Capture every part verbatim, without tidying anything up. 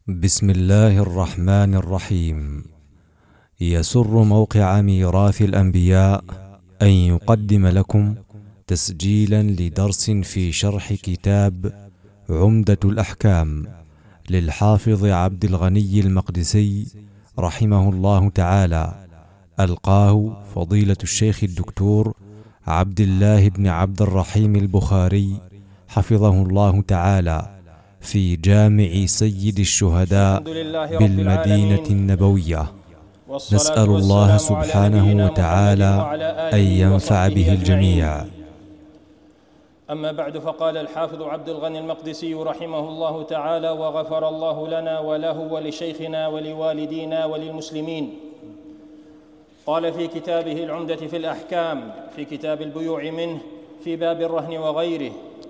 بسم الله الرحمن الرحيم. يسر موقع ميراث الأنبياء أن يقدم لكم تسجيلا لدرس في شرح كتاب عمدة الأحكام للحافظ عبد الغني المقدسي رحمه الله تعالى، ألقاه فضيلة الشيخ الدكتور عبد الله بن عبد الرحيم البخاري حفظه الله تعالى في جامع سيد الشهداء بالمدينة النبوية. نسأل الله سبحانه وتعالى أن ينفع به الجميع. أما بعد، فقال الحافظ عبد الغني المقدسي رحمه الله تعالى: وغفر الله لنا وله ولشيخنا ولوالدينا وللمسلمين. قال في كتابه العمدة في الأحكام في كتاب البيوع منه في باب الرهن وغيره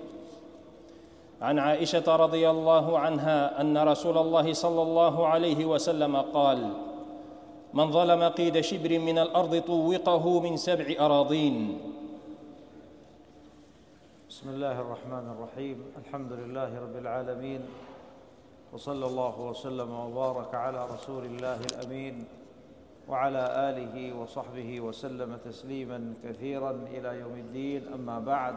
عن عائشة رضي الله عنها أن رسول الله صلى الله عليه وسلم قال: من ظلم قيد شبر من الأرض طوقه من سبع أراضين. بسم الله الرحمن الرحيم. الحمد لله رب العالمين، وصلى الله وسلم وبارك على رسول الله الأمين وعلى آله وصحبه وسلم تسليما كثيرا إلى يوم الدين. أما بعد،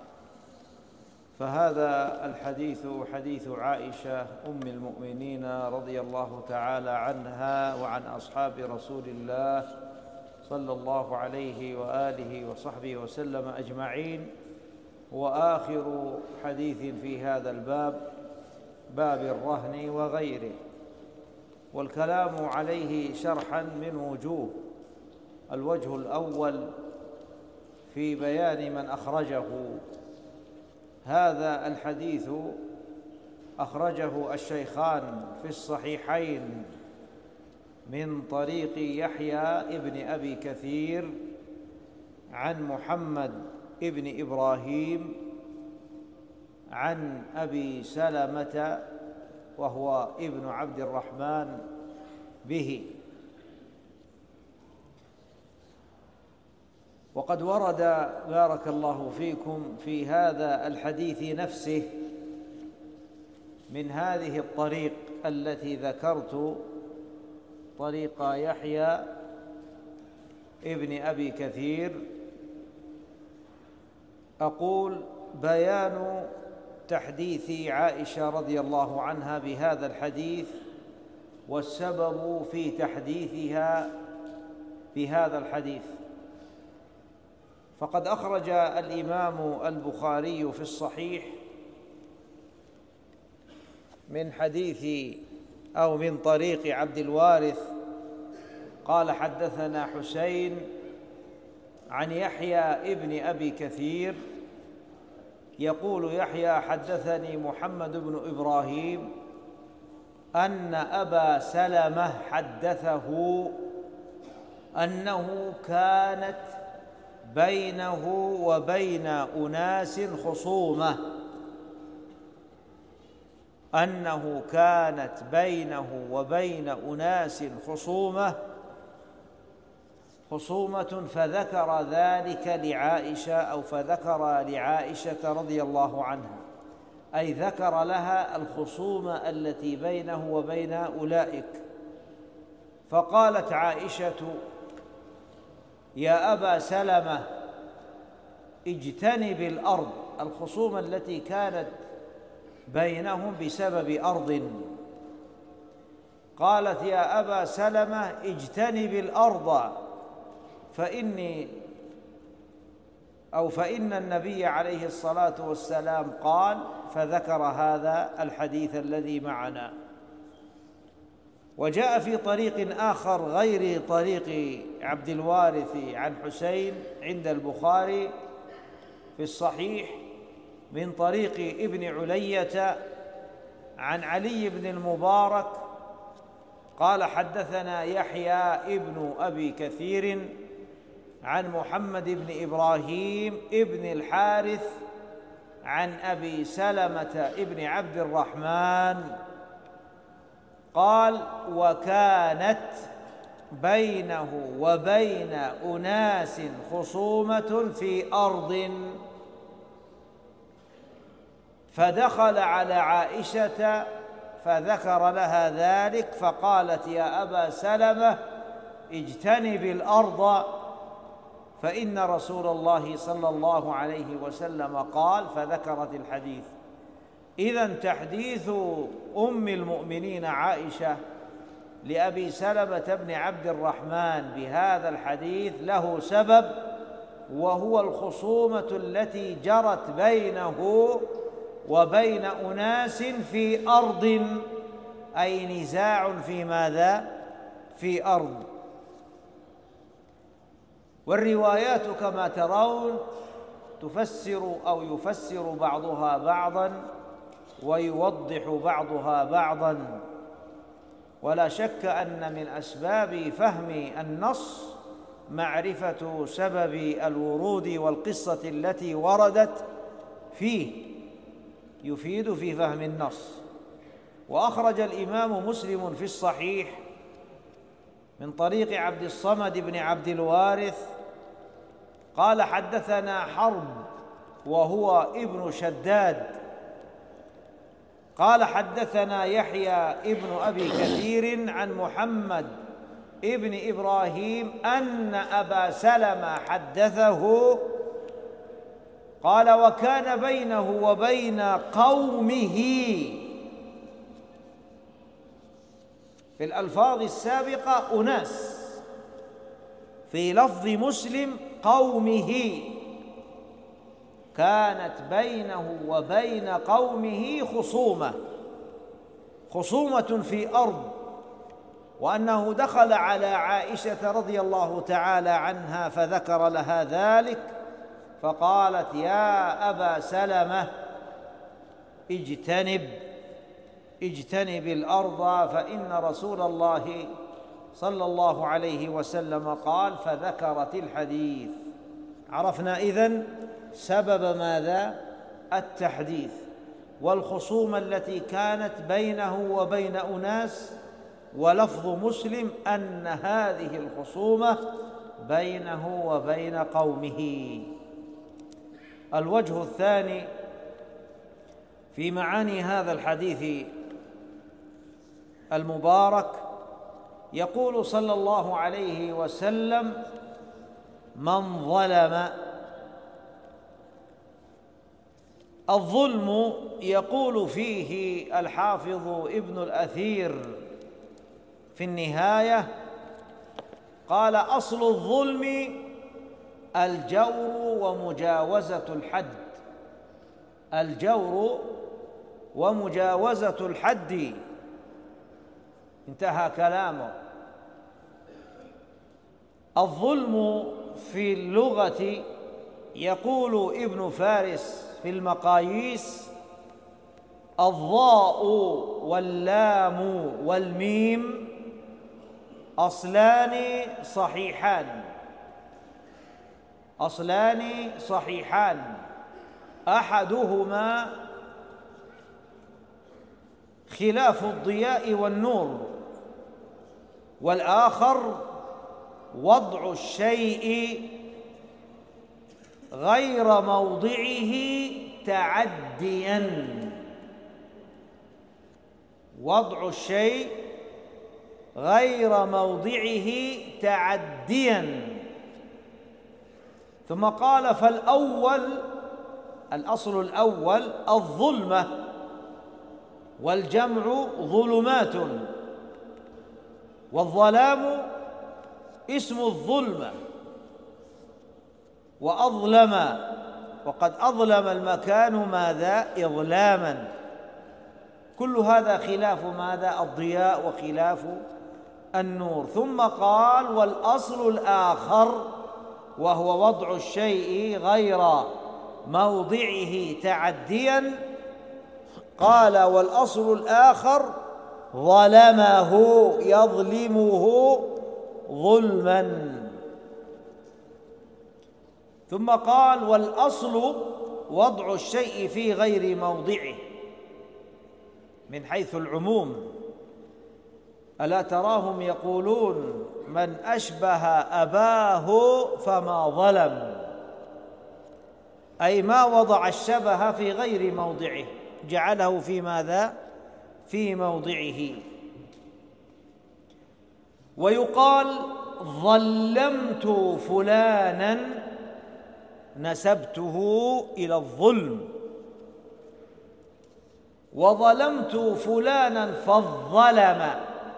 فهذا الحديث حديث عائشة أم المؤمنين رضي الله تعالى عنها وعن أصحاب رسول الله صلى الله عليه وآله وصحبه وسلم أجمعين، وآخر حديث في هذا الباب، باب الرهن وغيره، والكلام عليه شرحا من وجوه. الوجه الأول في بيان من أخرجه. هذا الحديث أخرجه الشيخان في الصحيحين من طريق يحيى ابن أبي كثير عن محمد ابن إبراهيم عن أبي سلمة وهو ابن عبد الرحمن به. وقد ورد بارك الله فيكم في هذا الحديث نفسه من هذه الطريق التي ذكرت، طريق يحيى ابن أبي كثير. أقول: بيان تحديث عائشة رضي الله عنها بهذا الحديث والسبب في تحديثها بهذا الحديث. فقد أخرج الإمام البخاري في الصحيح من حديث أو من طريق عبد الوارث قال: حدثنا حسين عن يحيى ابن أبي كثير، يقول يحيى: حدثني محمد بن إبراهيم أن أبا سلمة حدثه أنه كانت بينه وبين أناس خصومة أنه كانت بينه وبين أناس خصومة خصومة فذكر ذلك لعائشة أو فذكر لعائشة رضي الله عنها، أي ذكر لها الخصومة التي بينه وبين أولئك. فقالت عائشة: يا أبا سلمة اجتنب الأرض، الخصومة التي كانت بينهم بسبب أرض. قالت: يا أبا سلمة اجتنب الأرض فإني أو فإن النبي عليه الصلاة والسلام قال، فذكر هذا الحديث الذي معنا. وجاء في طريق آخر غير طريق عبد الوارث عن حسين عند البخاري في الصحيح من طريق ابن علية عن علي بن المبارك قال: حدثنا يحيى ابن أبي كثير عن محمد بن إبراهيم ابن الحارث عن أبي سلمة ابن عبد الرحمن قال: وكانت بينه وبين أناس خصومة في أرض، فدخل على عائشة فذكر لها ذلك فقالت يا أبا سلمة اجتنب الأرض فإن رسول الله صلى الله عليه وسلم قال، فذكرت الحديث. إذن تحديث أم المؤمنين عائشة لأبي سلمة بن عبد الرحمن بهذا الحديث له سبب، وهو الخصومة التي جرت بينه وبين أناس في أرض، أي نزاع في ماذا؟ في أرض. والروايات كما ترون تفسر أو يفسر بعضها بعضا ويوضح بعضها بعضا، ولا شك أن من أسباب فهم النص معرفة سبب الورود والقصة التي وردت فيه، يفيد في فهم النص. وأخرج الإمام مسلم في الصحيح من طريق عبد الصمد بن عبد الوارث قال حدثنا حرب وهو ابن شداد قال حدثنا يحيى ابن أبي كثير عن محمد ابن إبراهيم أن أبا سلمة حدثه قال وكان بينه وبين قومه، في الألفاظ السابقة أناس، في لفظ مسلم قومه، كانت بينه وبين قومه خصومة خصومة في أرض، وأنه دخل على عائشة رضي الله تعالى عنها فذكر لها ذلك فقالت يا أبا سلمة اجتنب اجتنب الأرض فإن رسول الله صلى الله عليه وسلم قال، فذكرت الحديث. عرفنا إذن سبب ماذا؟ التحديث والخصومة التي كانت بينه وبين أناس، ولفظ مسلم أن هذه الخصومة بينه وبين قومه. الوجه الثاني في معاني هذا الحديث المبارك، يقول صلى الله عليه وسلم من ظلم. الظلم يقول فيه الحافظ ابن الأثير في النهاية قال أصل الظلم الجور ومجاوزة الحد، الجور ومجاوزة الحد، انتهى كلامه. الظلم في اللغة يقول ابن فارس في المقاييس الضاء واللام والميم أصلان صحيحان، أصلان صحيحان أحدهما خلاف الضياء والنور، والآخر وضع الشيء غير موضعه تعديا، وضع الشيء غير موضعه تعديا. ثم قال فالأول، الأصل الأول الظلمة، والجمع ظلمات، والظلام اسم الظلمة، وأظلم، وقد أظلم المكان ماذا؟ إظلاما. كل هذا خلاف ماذا؟ الضياء وخلاف النور. ثم قال والأصل الآخر وهو وضع الشيء غير موضعه تعديا، قال والأصل الآخر ظلمه، يظلمه ظلما. ثم قال والأصل وضع الشيء في غير موضعه من حيث العموم. ألا تراهم يقولون من أشبه أباه فما ظلم، أي ما وضع الشبه في غير موضعه، جعله في ماذا؟ في موضعه. ويقال ظلمت فلانا نسبته إلى الظلم، وظلمت فلانا فالظلم،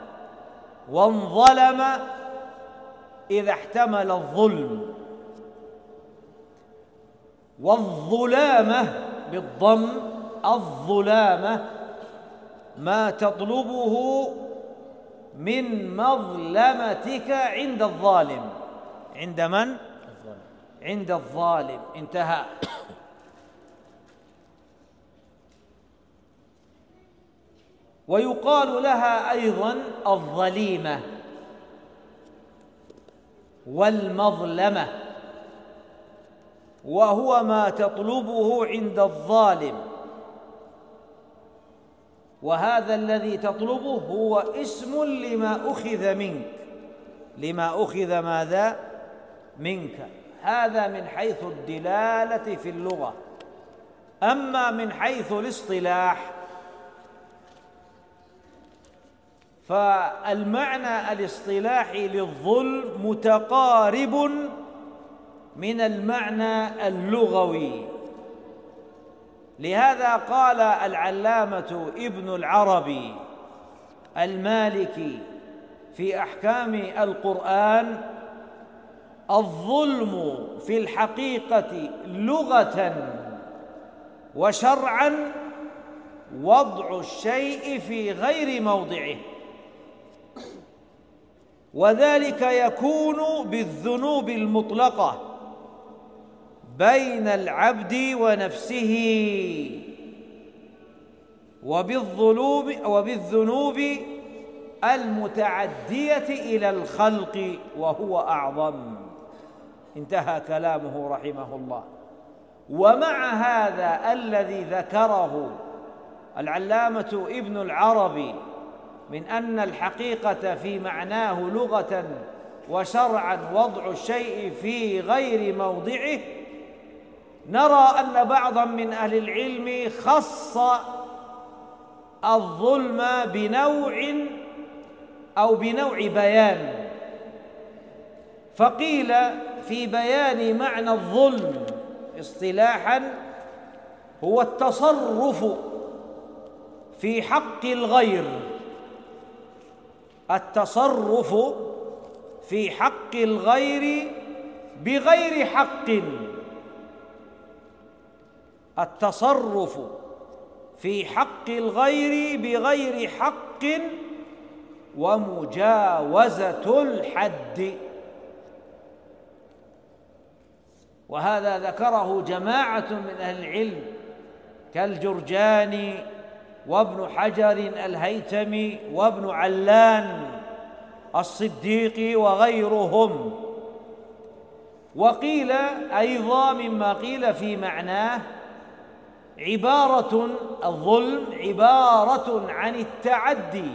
وانظلم إذا احتمل الظلم. والظلامة بالضم، الظلامة ما تطلبه من مظلمتك عند الظالم. عند من؟ عند الظالم. انتهى. ويقال لها أيضا الظليمة والمظلمة، وهو ما تطلبه عند الظالم، وهذا الذي تطلبه هو اسم لما أخذ منك، لما أخذ ماذا؟ منك. هذا من حيث الدلالة في اللغة. أما من حيث الاصطلاح فالمعنى الاصطلاحي للظلم متقارب من المعنى اللغوي. لهذا قال العلامة ابن العربي المالكي في أحكام القرآن: الظلم في الحقيقة لغة وشرعا وضع الشيء في غير موضعه، وذلك يكون بالذنوب المطلقة بين العبد ونفسه، وبالظلوم وبالذنوب المتعدية إلى الخلق وهو أعظم. انتهى كلامه رحمه الله. ومع هذا الذي ذكره العلامة ابن العربي من أن الحقيقة في معناه لغة وشرعا وضع الشيء في غير موضعه، نرى أن بعضا من أهل العلم خص الظلم بنوع أو بنوع بيان، فقيل في بيان معنى الظلم اصطلاحا هو التصرف في حق الغير، التصرف في حق الغير بغير حق، التصرف في حق الغير بغير حق ومجاوزة الحد. وهذا ذكره جماعة من أهل العلم كالجرجاني وابن حجر الهيثمي وابن علان الصديقي وغيرهم. وقيل أيضا مما قيل في معناه عبارة الظلم عبارة عن التعدي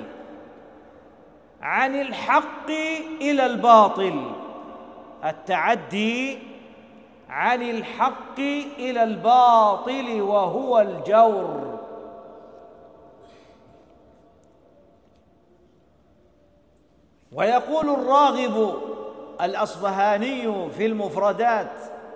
عن الحق إلى الباطل، التعدي عن الحق إلى الباطل وهو الجور. ويقول الراغب الأصبهاني في المفردات: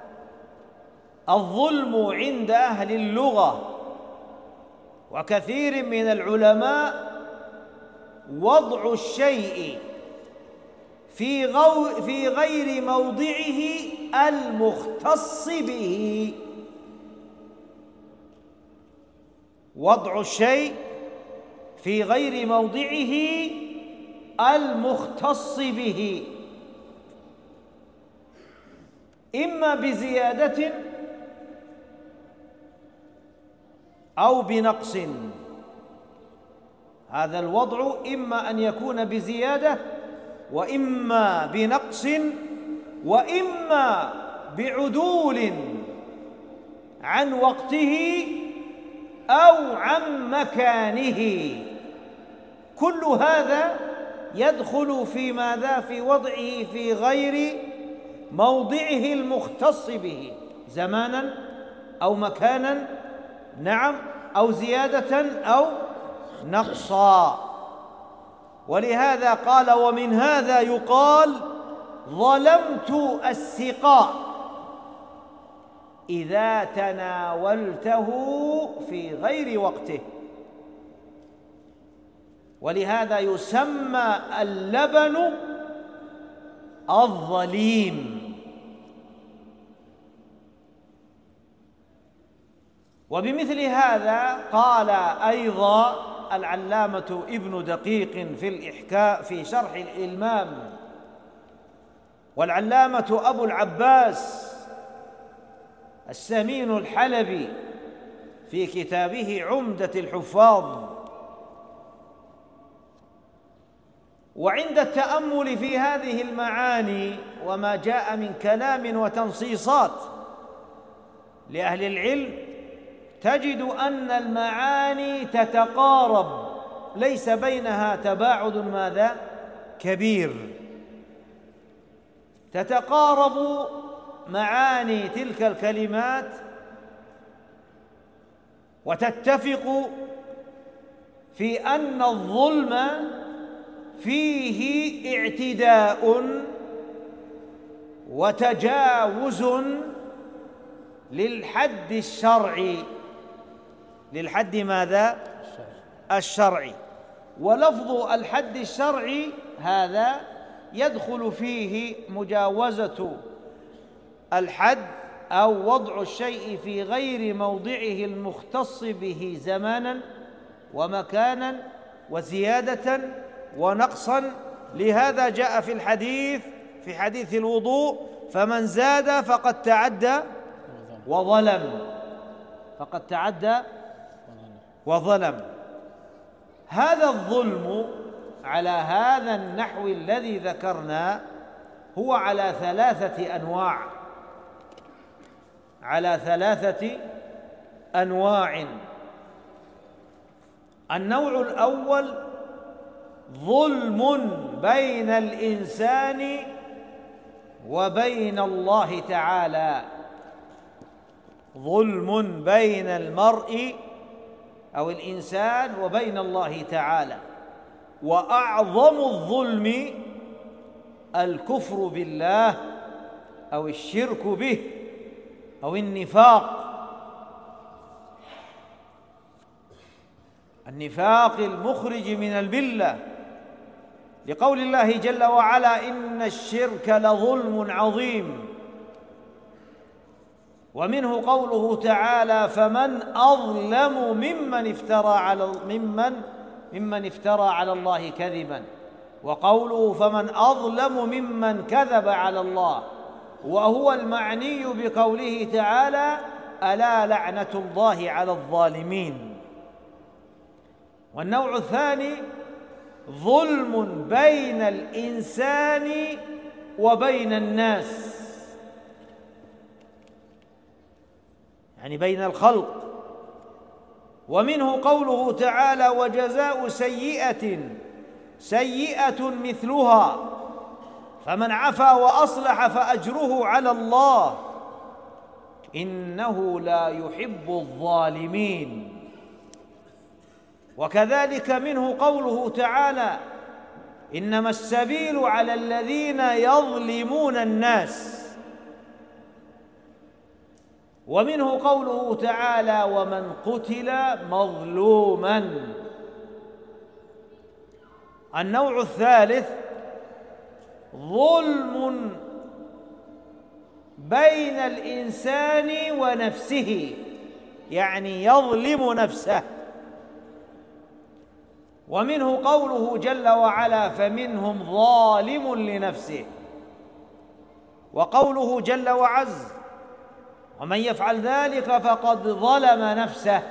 الظلم عند أهل اللغة وكثير من العلماء وضع الشيء في, غو في غير موضعه المختص به، وضع الشيء في غير موضعه المختص به، إما بزيادة أو بنقص. هذا الوضع إما أن يكون بزيادة وإما بنقص وإما بعدول عن وقته أو عن مكانه. كل هذا يدخل في ماذا؟ في وضعه في غير موضعه المختص به، زمانا أو مكانا، نعم، أو زيادة أو نقصا. ولهذا قال: ومن هذا يقال ظلمت السقاء إذا تناولته في غير وقته. ولهذا يسمى اللبن الظليم. وبمثل هذا قال أيضا العلامة ابن دقيق في الإحكاء في شرح الإلمام، والعلامة أبو العباس السمين الحلبي في كتابه عمدة الحفاظ: وعند التأمل في هذه المعاني وما جاء من كلام وتنصيصات لأهل العلم، تجد أن المعاني تتقارب، ليس بينها تباعد ماذا؟ كبير. تتقارب معاني تلك الكلمات وتتفق في أن الظلم فيه اعتداء وتجاوز للحد الشرعي. للحد ماذا؟ الشرعي. ولفظ الحد الشرعي هذا يدخل فيه مجاوزة الحد أو وضع الشيء في غير موضعه المختص به زمانا ومكانا وزيادة ونقصا. لهذا جاء في الحديث في حديث الوضوء: فمن زاد فقد تعدى وظلم. فقد تعدى وظلم. هذا الظلم على هذا النحو الذي ذكرنا هو على ثلاثة أنواع على ثلاثة أنواع. النوع الأول ظلم بين الإنسان وبين الله تعالى، ظلم بين المرء أو الإنسان وبين الله تعالى. وأعظم الظلم الكفر بالله أو الشرك به أو النفاق، النفاق المخرج من الملة، لقول الله جل وعلا: إن الشرك لظلم عظيم. ومنه قوله تعالى: فمن أظلم ممن افترى على ممن ممن افترى على الله كذبا. وقوله: فمن أظلم ممن كذب على الله، وهو المعني بقوله تعالى: ألا لعنة الله على الظالمين. والنوع الثاني ظلم بين الإنسان وبين الناس، يعني بين الخلق. ومنه قوله تعالى: وجزاء سيئة سيئة مثلها فمن عفا وأصلح فأجره على الله إنه لا يحب الظالمين. وكذلك منه قوله تعالى: إنما السبيل على الذين يظلمون الناس. ومنه قوله تعالى: ومن قتل مظلوما. النوع الثالث ظلم بين الإنسان ونفسه، يعني يظلم نفسه. ومنه قوله جل وعلا: فمنهم ظالم لنفسه. وقوله جل وعز: ومن يفعل ذلك فقد ظلم نفسه.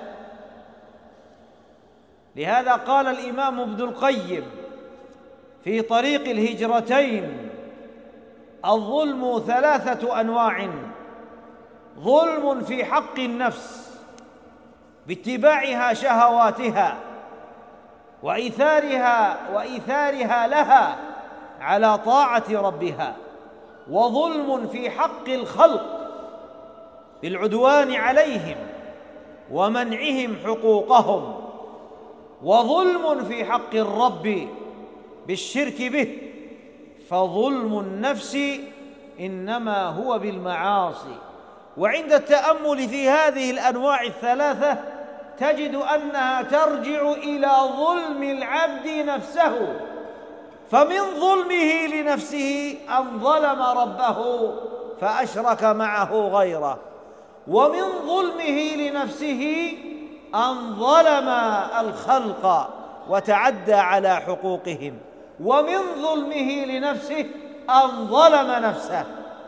لهذا قال الإمام ابن القيم في طريق الهجرتين: الظلم ثلاثة أنواع: ظلم في حق النفس باتباعها شهواتها وإيثارها وإيثارها لها على طاعة ربها، وظلم في حق الخلق بالعدوان عليهم ومنعهم حقوقهم، وظلم في حق الرب بالشرك به، فظلم النفس إنما هو بالمعاصي. وعند التأمل في هذه الأنواع الثلاثة تجد أنها ترجع إلى ظلم العبد نفسه، فمن ظلمه لنفسه أن ظلم ربه فأشرك معه غيره، ومن ظلمه لنفسه أن ظلم الخلق وتعدى على حقوقهم، ومن ظلمه لنفسه أن ظلم نفسه.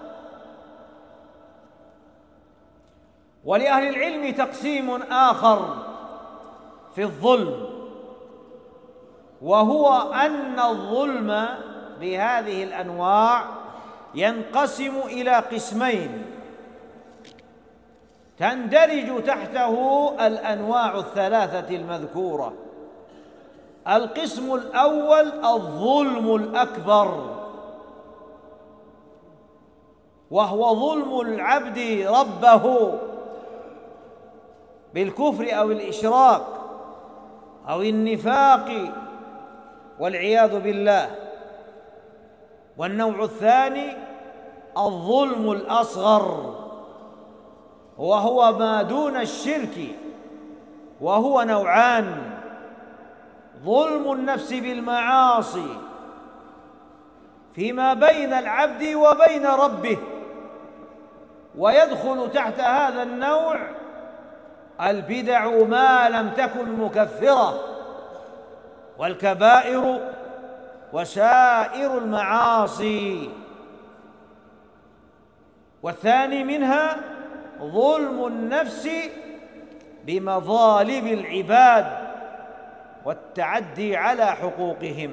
ولأهل العلم تقسيم آخر في الظلم، وهو أن الظلم بهذه الأنواع ينقسم إلى قسمين تندرج تحته الأنواع الثلاثة المذكورة. القسم الأول الظلم الأكبر، وهو ظلم العبد ربه بالكفر أو الإشراك أو النفاق والعياذ بالله. والنوع الثاني الظلم الأصغر، وهو ما دون الشرك، وهو نوعان: ظلم النفس بالمعاصي فيما بين العبد وبين ربه، ويدخل تحت هذا النوع البدع ما لم تكن مكفرة، والكبائر وسائر المعاصي. والثاني منها ظلم النفس بمظالم العباد والتعدي على حقوقهم.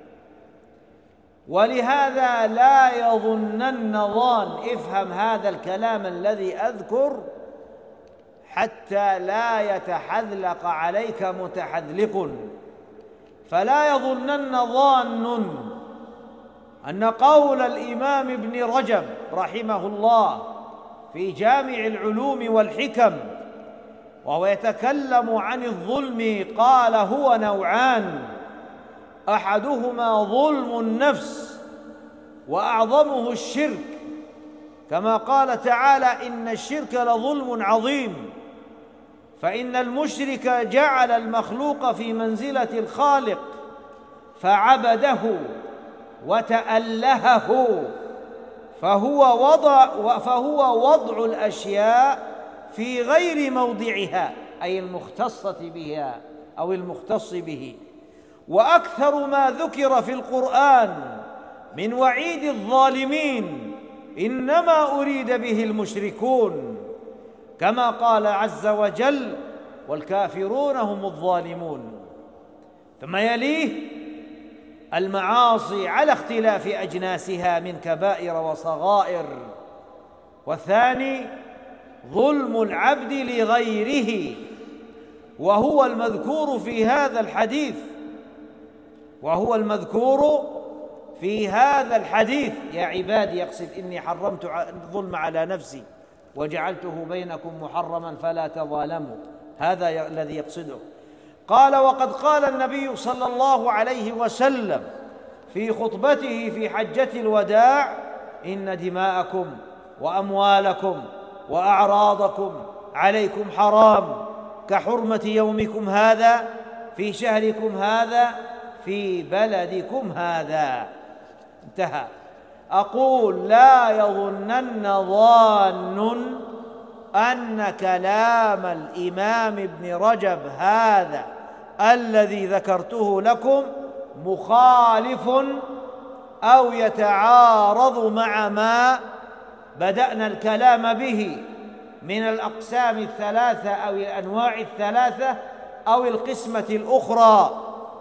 ولهذا لا يظنن ظان، افهم هذا الكلام الذي أذكر حتى لا يتحذلق عليك متحذلق، فلا يظنن ظان أن قول الإمام ابن رجب رحمه الله في جامع العلوم والحكم وهو يتكلم عن الظلم قال هو نوعان: أحدهما ظلم النفس وأعظمه الشرك، كما قال تعالى: إن الشرك لظلم عظيم، فإن المشرك جعل المخلوق في منزلة الخالق فعبده وتألهه، فهو وضع فهو وضع الأشياء في غير موضعها، أي المختصة بها أو المختص به. وأكثر ما ذكر في القرآن من وعيد الظالمين إنما أريد به المشركون، كما قال عز وجل: والكافرون هم الظالمون. ثم يليه المعاصي على اختلاف أجناسها من كبائر وصغائر. والثاني ظلم العبد لغيره، وهو المذكور في هذا الحديث وهو المذكور في هذا الحديث: يا عبادي، يقصد إني حرمت الظلم على نفسي وجعلته بينكم محرما فلا تظالموا، هذا الذي يقصده. قال: وقد قال النبي صلى الله عليه وسلم في خطبته في حجة الوداع: إن دماءكم وأموالكم وأعراضكم عليكم حرام كحرمة يومكم هذا في شهركم هذا في بلدكم هذا. انتهى. أقول: لا يظنن ظان أن كلام الإمام ابن رجب هذا الذي ذكرته لكم مخالف أو يتعارض مع ما بدأنا الكلام به من الأقسام الثلاثة أو الأنواع الثلاثة أو القسمة الأخرى،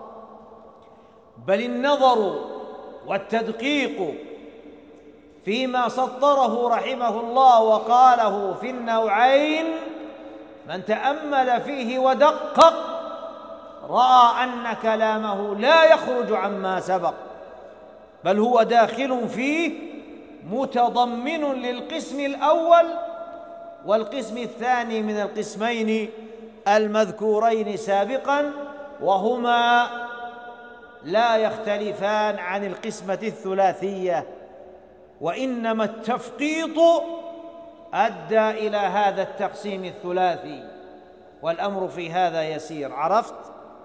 بل النظر والتدقيق فيما سطره رحمه الله وقاله في النوعين، من تأمل فيه ودقق رأى أن كلامه لا يخرج عما سبق، بل هو داخل فيه متضمن للقسم الأول والقسم الثاني من القسمين المذكورين سابقا، وهما لا يختلفان عن القسمة الثلاثية، وإنما التفقيط أدى إلى هذا التقسيم الثلاثي، والأمر في هذا يسير. عرفت؟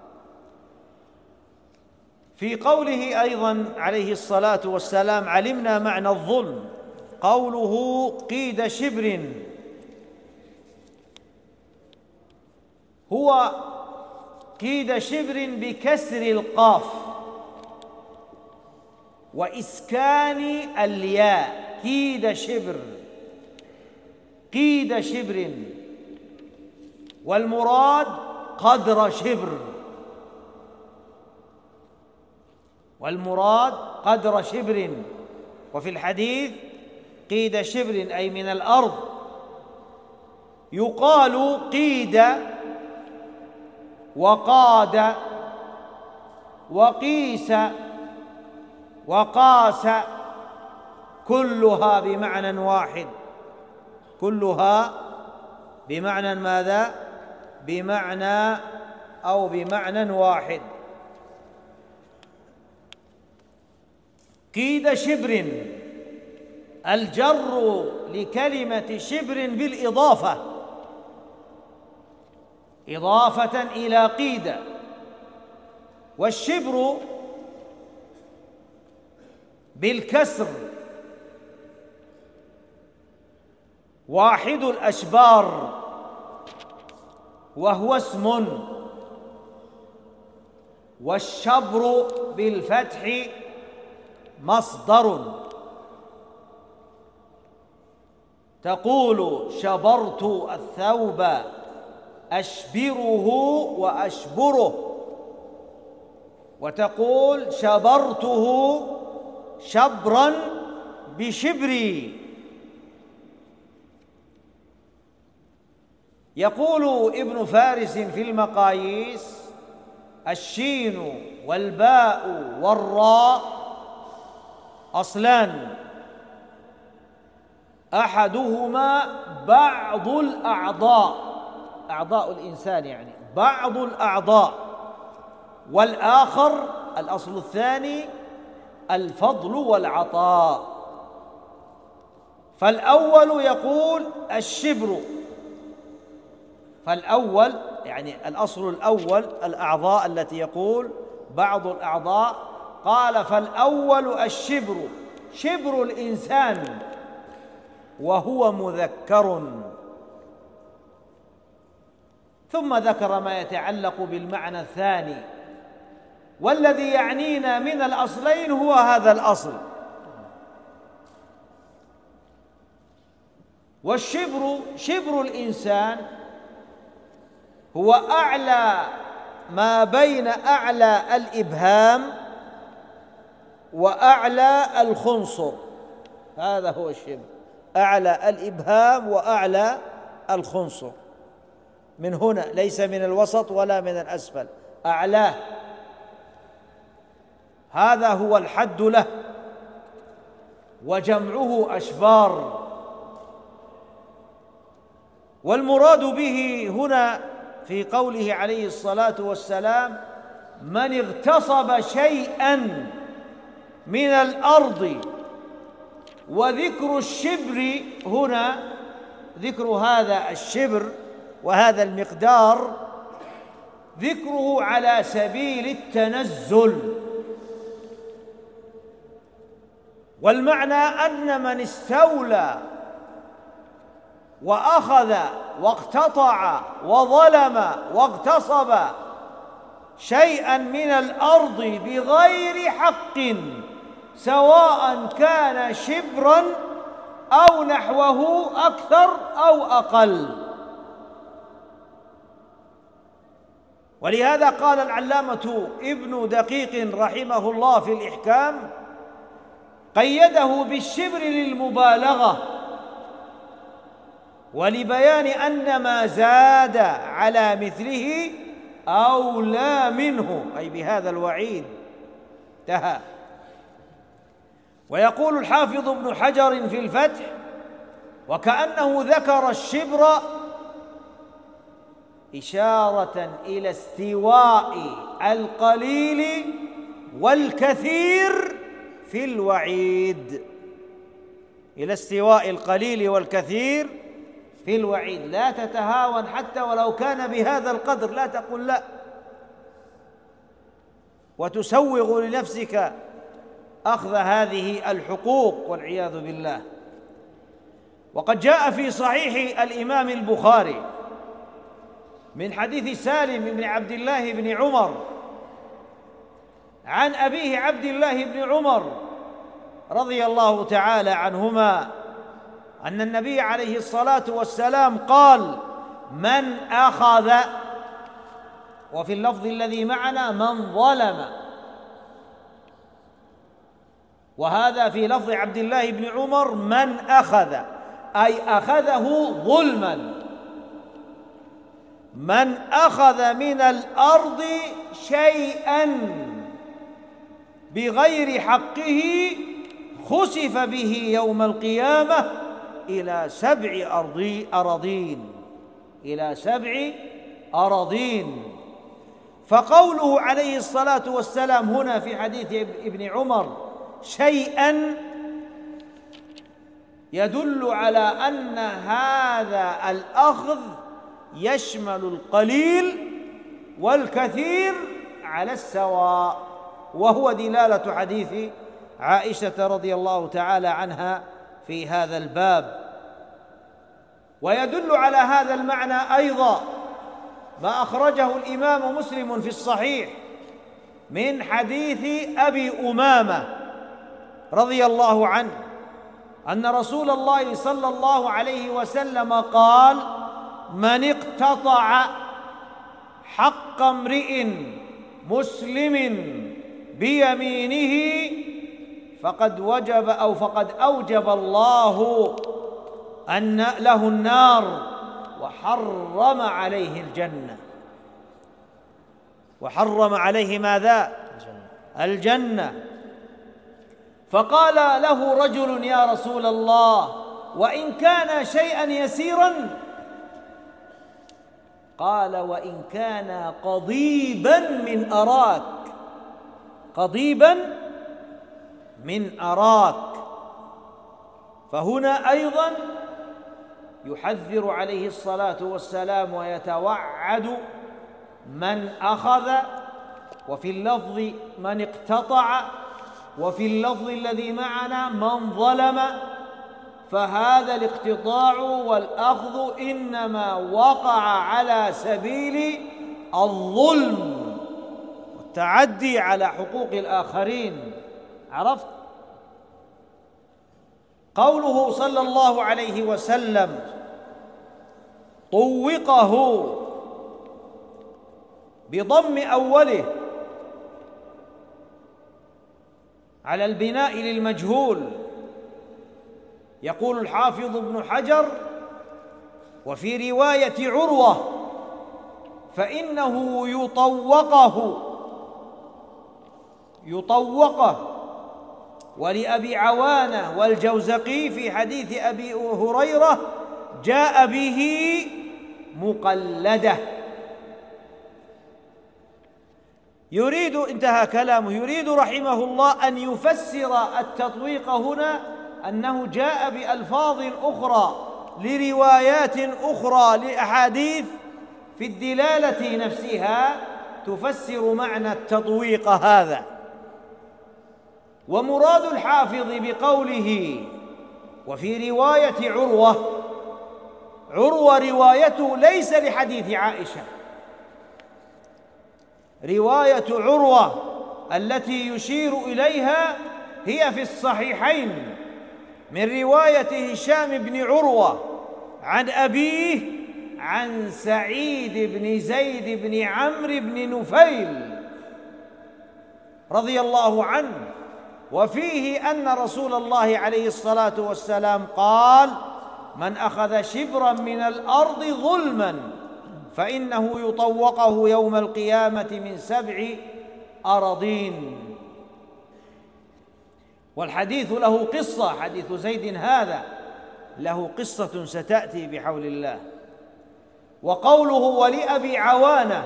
في قوله أيضا عليه الصلاة والسلام: علمنا معنى الظلم، قوله قيد شبر، هو قيد شبر بكسر القاف وإسكان الياء، قيد شبر، قيد شبر، والمراد قدر شبر، والمراد قدر شبر. وفي الحديث قيد شبر أي من الأرض. يقال قيد وقاد وقيس وقاس، كلها بمعنى واحد، كلها بمعنى ماذا؟ بمعنى أو بمعنى واحد. قيد شبر، الجر لكلمة شبر بالإضافة، إضافة إلى قيد. والشبر بالكسر واحد الأشبار، وهو اسم. والشبر بالفتح مصدر، تقول شبرت الثوب أشبره وأشبره، وتقول شبرته شبرا بشبري. يقول ابن فارس في المقاييس: الشين والباء والراء أصلان، أحدهما بعض الأعضاء، أعضاء الإنسان يعني بعض الأعضاء، والآخر الأصل الثاني الفضل والعطاء. فالأول يقول الشبر، فالأول يعني الأصل الأول الأعضاء التي يقول بعض الأعضاء، قال فالأول الشبر، شبر الإنسان، وهو مذكر. ثم ذكر ما يتعلق بالمعنى الثاني، والذي يعنينا من الأصلين هو هذا الأصل. والشبر شبر الإنسان هو أعلى ما بين أعلى الإبهام وأعلى الخنصر، هذا هو الشبر، أعلى الإبهام وأعلى الخنصر، من هنا ليس من الوسط ولا من الأسفل، أعلاه، هذا هو الحد له، وجمعه أشبار. والمراد به هنا في قوله عليه الصلاة والسلام: من اغتصب شيئا من الأرض. وذكر الشبر هنا، ذكر هذا الشبر وهذا المقدار، ذكره على سبيل التنزل، والمعنى أن من استولى وأخذ واقتطع وظلم واغتصب شيئا من الأرض بغير حق، سواء كان شبرا أو نحوه أكثر أو أقل. ولهذا قال العلامة ابن دقيق رحمه الله في الإحكام: قيده بالشبر للمبالغة، ولبيان أن ما زاد على مثله أولى منه، أي بهذا الوعيد انتهى. ويقول الحافظ ابن حجر في الفتح: وكأنه ذكر الشبر إشارة إلى استواء القليل والكثير في الوعيد، إلى استواء القليل والكثير في الوعيد. لا تتهاون حتى ولو كان بهذا القدر، لا تقل لا وتسوغ لنفسك أخذ هذه الحقوق والعياذ بالله. وقد جاء في صحيح الإمام البخاري من حديث سالم بن عبد الله بن عمر عن أبيه عبد الله بن عمر رضي الله تعالى عنهما أن النبي عليه الصلاة والسلام قال: من أخذ، وفي اللفظ الذي معنا من ظلم، وهذا في لفظ عبد الله بن عمر من أخذ، أي أخذه ظلما. من أخذ من الأرض شيئا بغير حقه خسف به يوم القيامة إلى سبع أراضين، إلى سبع أراضين. فقوله عليه الصلاة والسلام هنا في حديث ابن عمر شيئا يدل على أن هذا الأخذ يشمل القليل والكثير على السواء، وهو دلالة حديث عائشة رضي الله تعالى عنها في هذا الباب. ويدل على هذا المعنى أيضا ما أخرجه الإمام مسلم في الصحيح من حديث أبي أمامة رضي الله عنه أن رسول الله صلى الله عليه وسلم قال: من اقتطع حق امرئ مسلم بيمينه فقد وجب أو فقد أوجب الله أن له النار وحرم عليه الجنة. وحرم عليه ماذا؟ الجنة. فقال له رجل: يا رسول الله، وإن كان شيئا يسيرا؟ قال: وإن كان قضيبا من أراك، قضيبا من أراك. فهنا أيضا يحذر عليه الصلاة والسلام ويتوعد من أخذ، وفي اللفظ من اقتطع، وفي اللفظ الذي معنا من ظلم. فهذا الاقتطاع والأخذ إنما وقع على سبيل الظلم والتعدي على حقوق الآخرين. عرفت؟ قوله صلى الله عليه وسلم طوقه بضم أوله على البناء للمجهول. يقول الحافظ ابن حجر: وفي رواية عروة فإنه يطوقه يطوقه ولأبي عوانة والجوزقي في حديث أبي هريرة جاء به مقلدة. يريد، انتهى كلامه، يريد رحمه الله أن يفسر التطويق هنا أنه جاء بألفاظ أخرى لروايات أخرى لأحاديث في الدلالة نفسها تفسر معنى التطويق هذا. ومراد الحافظ بقوله وفي رواية عروة، عروة روايته ليس لحديث عائشة. رواية عروة التي يشير إليها هي في الصحيحين من رواية هشام بن عروة عن أبيه عن سعيد بن زيد بن عمرو بن نفيل رضي الله عنه، وفيه أن رسول الله عليه الصلاة والسلام قال: من أخذ شبرا من الأرض ظلما فإنه يطوقه يوم القيامة من سبع أراضين. والحديث له قصة، حديث زيد هذا له قصة ستأتي بحول الله. وقوله ولأبي عوانة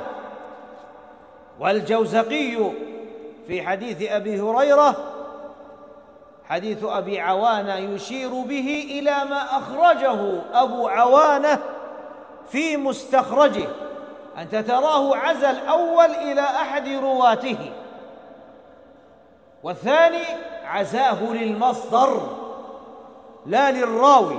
والجوزقي في حديث أبي هريرة حديث أبي عوانة يشير به إلى ما أخرجه أبو عوانة في مستخرجه، أنت تراه عزى الأول إلى أحد رواته، والثاني عزاه للمصدر لا للراوي.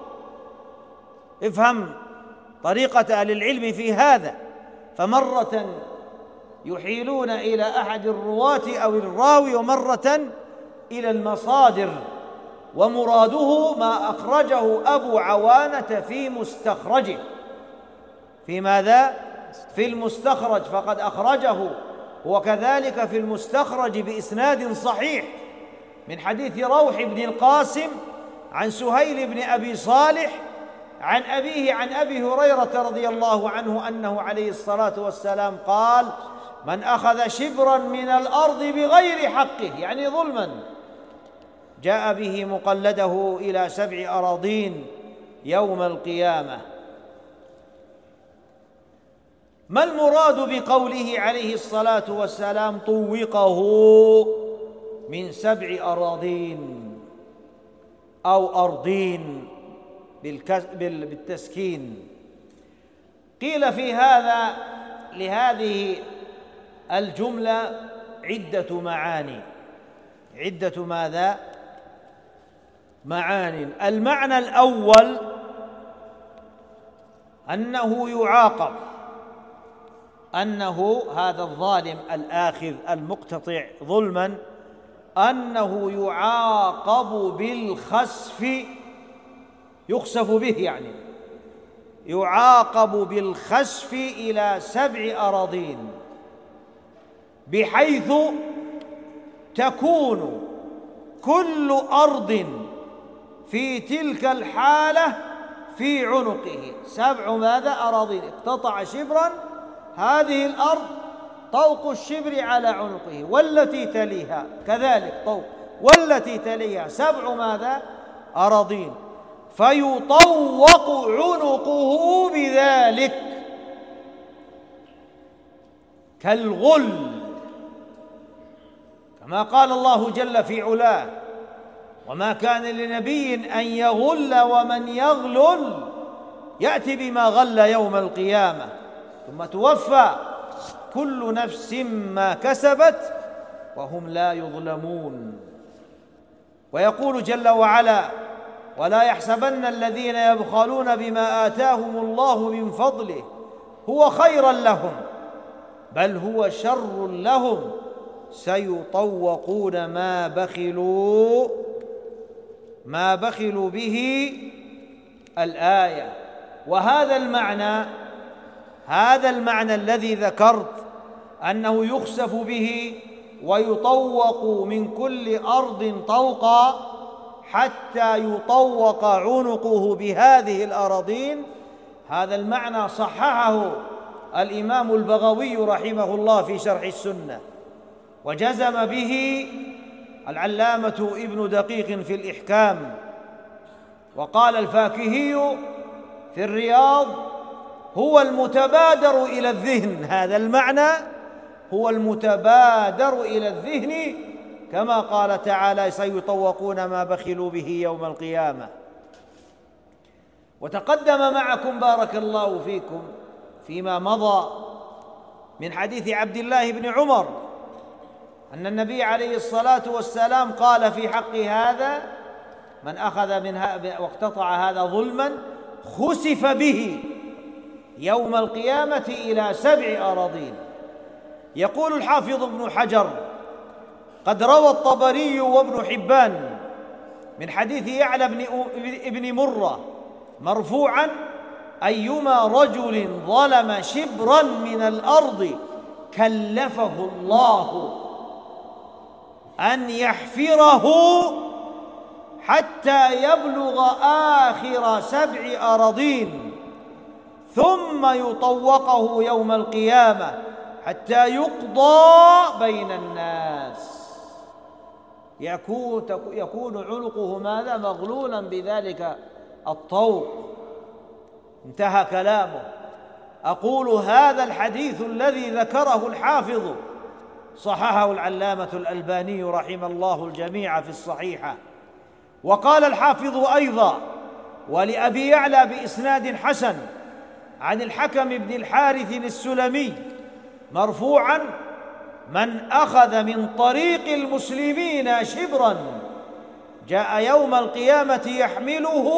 افهم طريقة أهل العلم في هذا، فمرة يحيلون إلى أحد الرواة أو الراوي، ومرة إلى المصادر، ومراده ما أخرجه أبو عوانة في مستخرجه. في ماذا؟ في المستخرج، فقد أخرجه وكذلك في المستخرج بإسناد صحيح من حديث روح بن القاسم عن سهيل بن أبي صالح عن أبيه عن أبي هريرة رضي الله عنه أنه عليه الصلاة والسلام قال: من أخذ شبرا من الأرض بغير حقه، يعني ظلما، جاء به مقلده إلى سبع أراضين يوم القيامة. ما المراد بقوله عليه الصلاة والسلام طوقه من سبع أراضين أو أرضين بالتسكين؟ قيل في هذا لهذه الجملة عدة معاني. عدة ماذا؟ معاني. المعنى الأول أنه يعاقب، أنه هذا الظالم الآخذ المقتطع ظلما أنه يعاقب بالخسف، يخسف به، يعني يعاقب بالخسف إلى سبع أراضين، بحيث تكون كل أرض في تلك الحالة في عنقه. سبع ماذا؟ أراضين. اقتطع شبرا، هذه الأرض طوق الشبر على عنقه، والتي تليها كذلك طوق، والتي تليها سبع ماذا؟ أراضين، فيطوق عنقه بذلك كالغل، كما قال الله جل في علاه: وما كان لنبي أن يغل ومن يغلل يأتي بما غل يوم القيامة ثم توفى كل نفس ما كسبت وهم لا يظلمون. ويقول جل وعلا: ولا يحسبن الذين يبخلون بما آتاهم الله من فضله هو خيرا لهم بل هو شر لهم سيطوقون ما بخلوا ما بخلوا به. الآية. وهذا المعنى هذا المعنى الذي ذكرت أنه يخسف به ويطوق من كل أرض طوقا حتى يطوق عنقه بهذه الأراضين، هذا المعنى صححه الإمام البغوي رحمه الله في شرح السنة، وجزم به العلامة ابن دقيق في الإحكام. وقال الفاكهي في الرياض: هو المتبادر إلى الذهن، هذا المعنى هو المتبادر إلى الذهن، كما قال تعالى: سيطوقون ما بخلوا به يوم القيامة. وتقدم معكم بارك الله فيكم فيما مضى من حديث عبد الله بن عمر أن النبي عليه الصلاة والسلام قال في حق هذا: من أخذ منها واقتطع هذا ظلما خسف به يوم القيامة إلى سبع أراضين. يقول الحافظ ابن حجر: قد روى الطبري وابن حبان من حديث يعلى بن ابن مرة مرفوعا: أيما رجل ظلم شبرا من الأرض كلفه الله أن يحفره حتى يبلغ آخر سبع أراضين ثم يطوقه يوم القيامة حتى يقضى بين الناس. يكون عنقه ماذا؟ مغلولا بذلك الطوق. انتهى كلامه. أقول هذا الحديث الذي ذكره الحافظ صححه العلامة الألباني رحمه الله الجميع في الصحيحة. وقال الحافظ أيضا: ولأبي يعلى بإسناد حسن عن الحكم بن الحارث السلمي مرفوعا: من أخذ من طريق المسلمين شبرا جاء يوم القيامة يحمله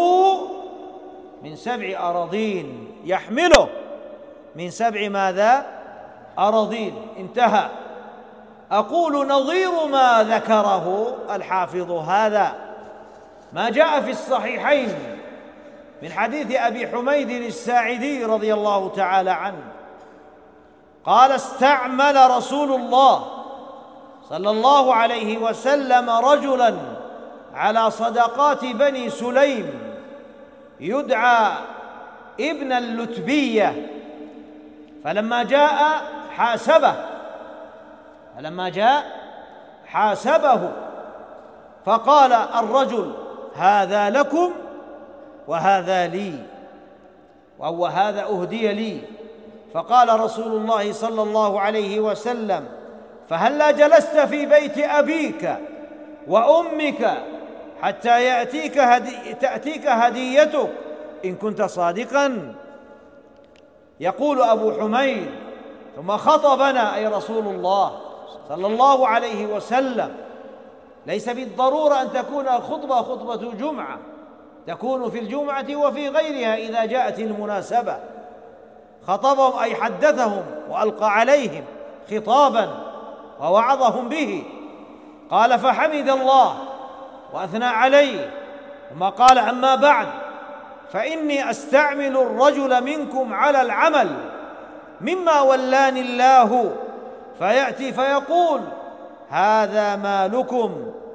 من سبع أراضين، يحمله من سبع ماذا؟ أراضين. انتهى. أقول نظير ما ذكره الحافظ هذا ما جاء في الصحيحين من حديث أبي حميد الساعدي رضي الله تعالى عنه قال: استعمل رسول الله صلى الله عليه وسلم رجلا على صدقات بني سليم يدعى ابن اللتبية، فلما جاء حاسبه فلما جاء حاسبه فقال الرجل: هذا لكم وهذا لي، وهو هذا أهدي لي. فقال رسول الله صلى الله عليه وسلم: فهلا جلست في بيت أبيك وأمك حتى يأتيك هدي تأتيك هديتك إن كنت صادقا؟ يقول أبو حميد: ثم خطبنا أي رسول الله صلى الله عليه وسلم. ليس بالضرورة أن تكون خطبة خطبة جمعة، تكون في الجمعة وفي غيرها إذا جاءت المناسبة. خطبهم أي حدثهم وألقى عليهم خطابا ووعظهم به. قال: فحمد الله وأثنى عليه، ثم قال: أما بعد فإني أستعمل الرجل منكم على العمل مما ولاني الله، فيأتي فيقول: هذا مالكم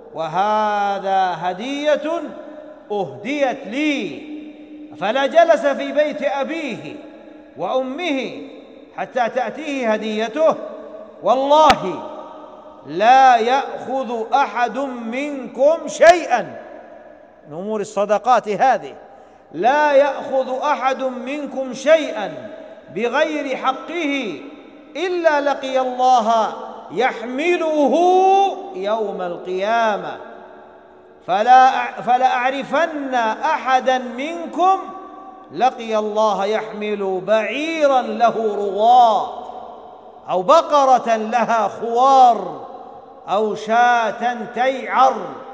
وهذا هدية أهديت لي. فلا جلس في بيت أبيه وأمه حتى تأتيه هديته. والله لا يأخذ أحد منكم شيئا من أمور الصدقات هذه، لا يأخذ أحد منكم شيئا بغير حقه إلا لقي الله يحمله يوم القيامة. فلا فلا أعرفن أحدا منكم لقي الله يحمل بعيرا له رغاء أو بقرة لها خوار أو شاة تيعر.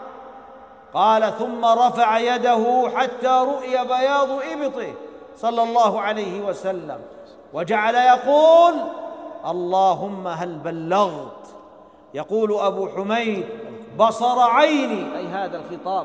قال: ثم رفع يده حتى رؤي بياض إبطه صلى الله عليه وسلم، وجعل يقول: اللهم هل بلغت؟ يقول أبو حميد: بصر عيني أي هذا الخطاب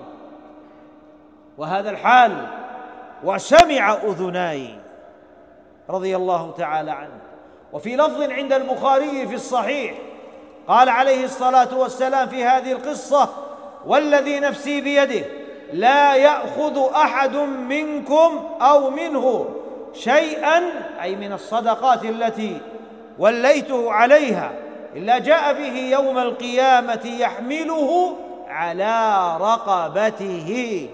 وهذا الحال، وسمع أذناي رضي الله تعالى عنه. وفي لفظ عند البخاري في الصحيح قال عليه الصلاة والسلام في هذه القصة: والذي نفسي بيده لا يأخذ أحد منكم أو منه شيئا أي من الصدقات التي وليته عليها إلا جاء به يوم القيامة يحمله على رقبته،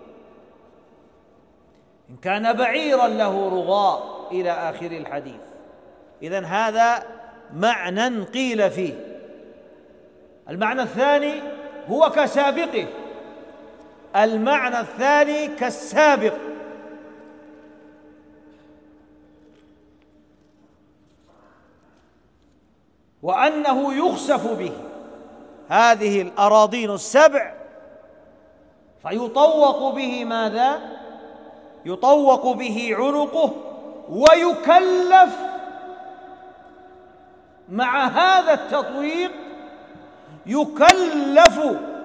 إن كان بعيرا له رغاء إلى آخر الحديث. إذن هذا معنى قيل فيه. المعنى الثاني هو كسابقه، المعنى الثاني كالسابق. وأنه يخسف به هذه الأراضين السبع فيطوق به ماذا؟ يطوق به عنقه، ويكلف مع هذا التطويق يكلف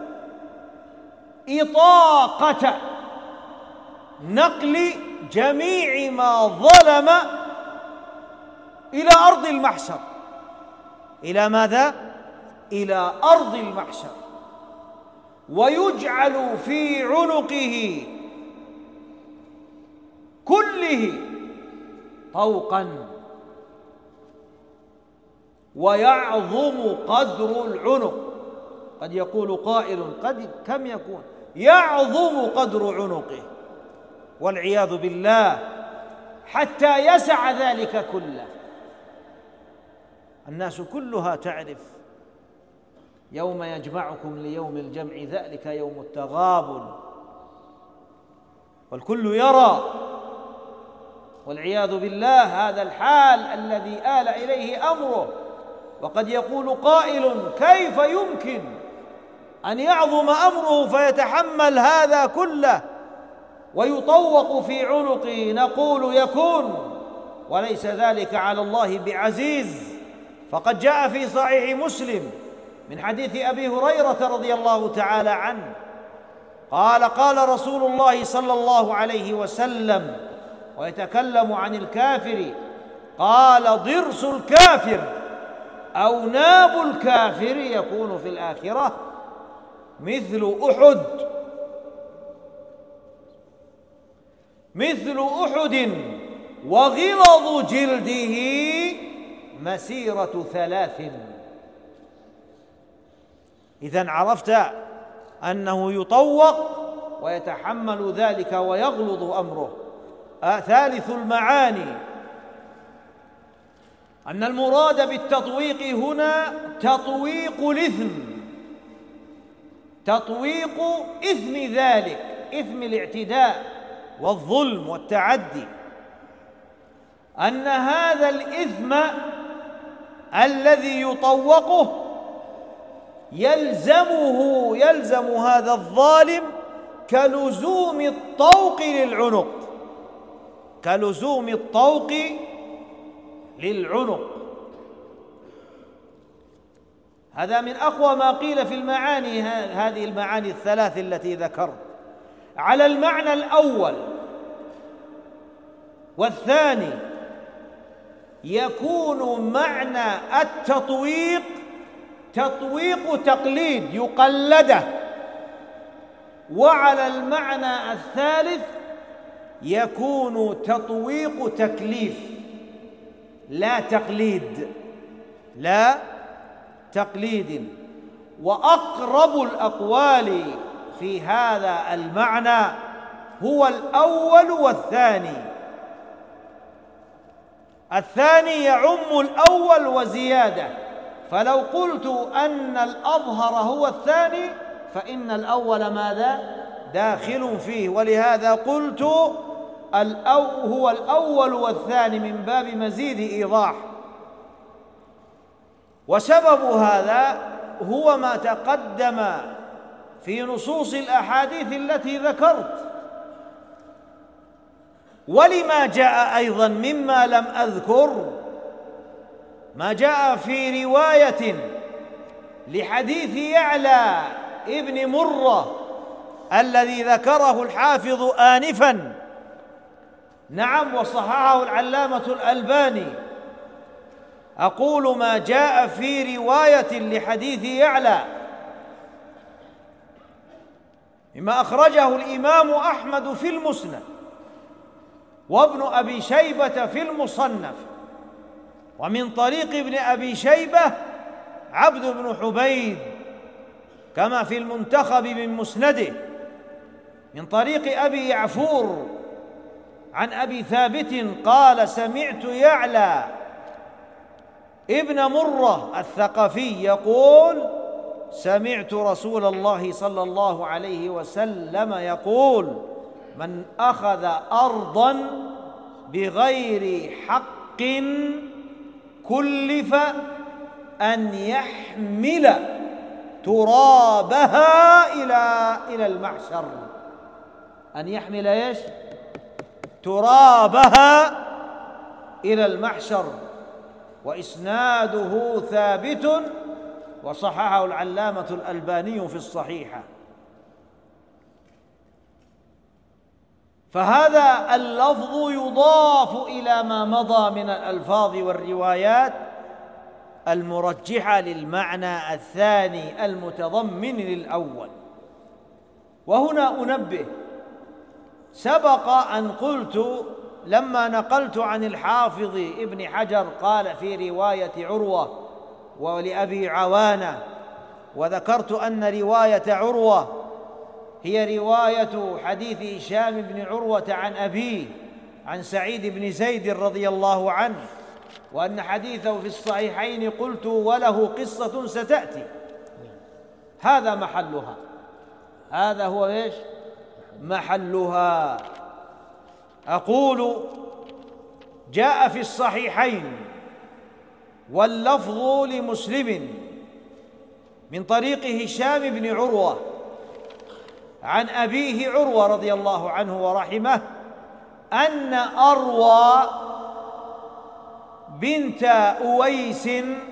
إطاقة نقل جميع ما ظلم إلى أرض المحشر. إلى ماذا؟ إلى أرض المحشر. ويجعل في عنقه كله طوقا، ويعظم قدر العنق. قد يقول قائل: قد كم يكون؟ يعظم قدر عنقه والعياذ بالله، حتى يسع ذلك كله. الناس كلها تعرف يوم يجمعكم ليوم الجمع ذلك يوم التغابن، والكل يرى والعياذ بالله هذا الحال الذي آل إليه أمره. وقد يقول قائل: كيف يمكن أن يعظم أمره فيتحمل هذا كله ويطوق في عنقه؟ نقول: يكون، وليس ذلك على الله بعزيز. فقد جاء في صحيح مسلم من حديث أبي هريرة رضي الله تعالى عنه قال: قال رسول الله صلى الله عليه وسلم ويتكلم عن الكافر، قال: ضرس الكافر أو ناب الكافر يكون في الآخرة مثل أحد مثل أحد وغلظ جلده مسيرة ثلاث. إذن عرفت أنه يطوق ويتحمل ذلك ويغلظ أمره. آه ثالث المعاني أن المراد بالتطويق هنا تطويق الإثم، تطويق إثم ذلك، إثم الاعتداء والظلم والتعدي، أن هذا الإثم الذي يطوقه يلزمه يلزم هذا الظالم كلزوم الطوق للعنق، كلزوم الطوق للعنق. هذا من أقوى ما قيل في المعاني، هذه المعاني الثلاث التي ذكرت. على المعنى الأول والثاني يكون معنى التطويق تطويق تقليد يقلده، وعلى المعنى الثالث يكون تطويق تكليف لا تقليد، لا تقليد. وأقرب الأقوال في هذا المعنى هو الأول والثاني. الثاني يعم الأول وزيادة، فلو قلت أن الأظهر هو الثاني فإن الأول ماذا؟ داخل فيه، ولهذا قلت الأو هو الأول والثاني من باب مزيد إيضاح. وسبب هذا هو ما تقدم في نصوص الأحاديث التي ذكرت. ولما جاء أيضا مما لم أذكر ما جاء في رواية لحديث يعلى ابن مرة الذي ذكره الحافظ آنفا، نعم، وصححه العلامة الألباني. أقول ما جاء في رواية لحديث يعلى مما أخرجه الإمام أحمد في المسند وابن أبي شيبة في المصنف، ومن طريق ابن أبي شيبة عبد بن حبيب كما في المنتخب من مسنده، من طريق أبي يعفور عن أبي ثابت قال: سمعت يعلى ابن مرة الثقفي يقول: سمعت رسول الله صلى الله عليه وسلم يقول: من أخذ أرضا بغير حق كلف أن يحمل ترابها إلى إلى المحشر. أن يحمل إيش؟ ترابها إلى المحشر. وإسناده ثابت وصححه العلامة الألباني في الصحيحة. فهذا اللفظ يضاف إلى ما مضى من الألفاظ والروايات المرجحة للمعنى الثاني المتضمن للأول. وهنا أنبه، سبق أن قلت لما نقلت عن الحافظ ابن حجر قال في رواية عروة ولأبي عوانة، وذكرت أن رواية عروة هي رواية حديث هشام بن عروة عن أبيه عن سعيد بن زيد رضي الله عنه، وأن حديثه في الصحيحين قلت وله قصة ستأتي. هذا محلها، هذا هو إيش محلها. أقول جاء في الصحيحين واللفظ لمسلم من طريق هشام بن عروة عن أبيه عروة رضي الله عنه ورحمه أن أروى بنت أويس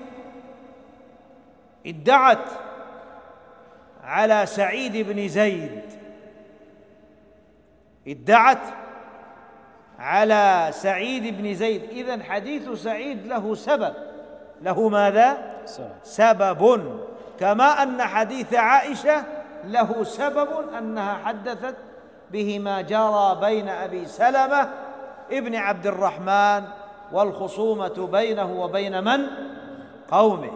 ادعت على سعيد بن زيد ادعت على سعيد بن زيد. إذن حديث سعيد له سبب، له ماذا؟ سبب، كما أن حديث عائشة له سبب أنها حدثت به ما جرى بين أبي سلمة ابن عبد الرحمن والخصومة بينه وبين من؟ قومه.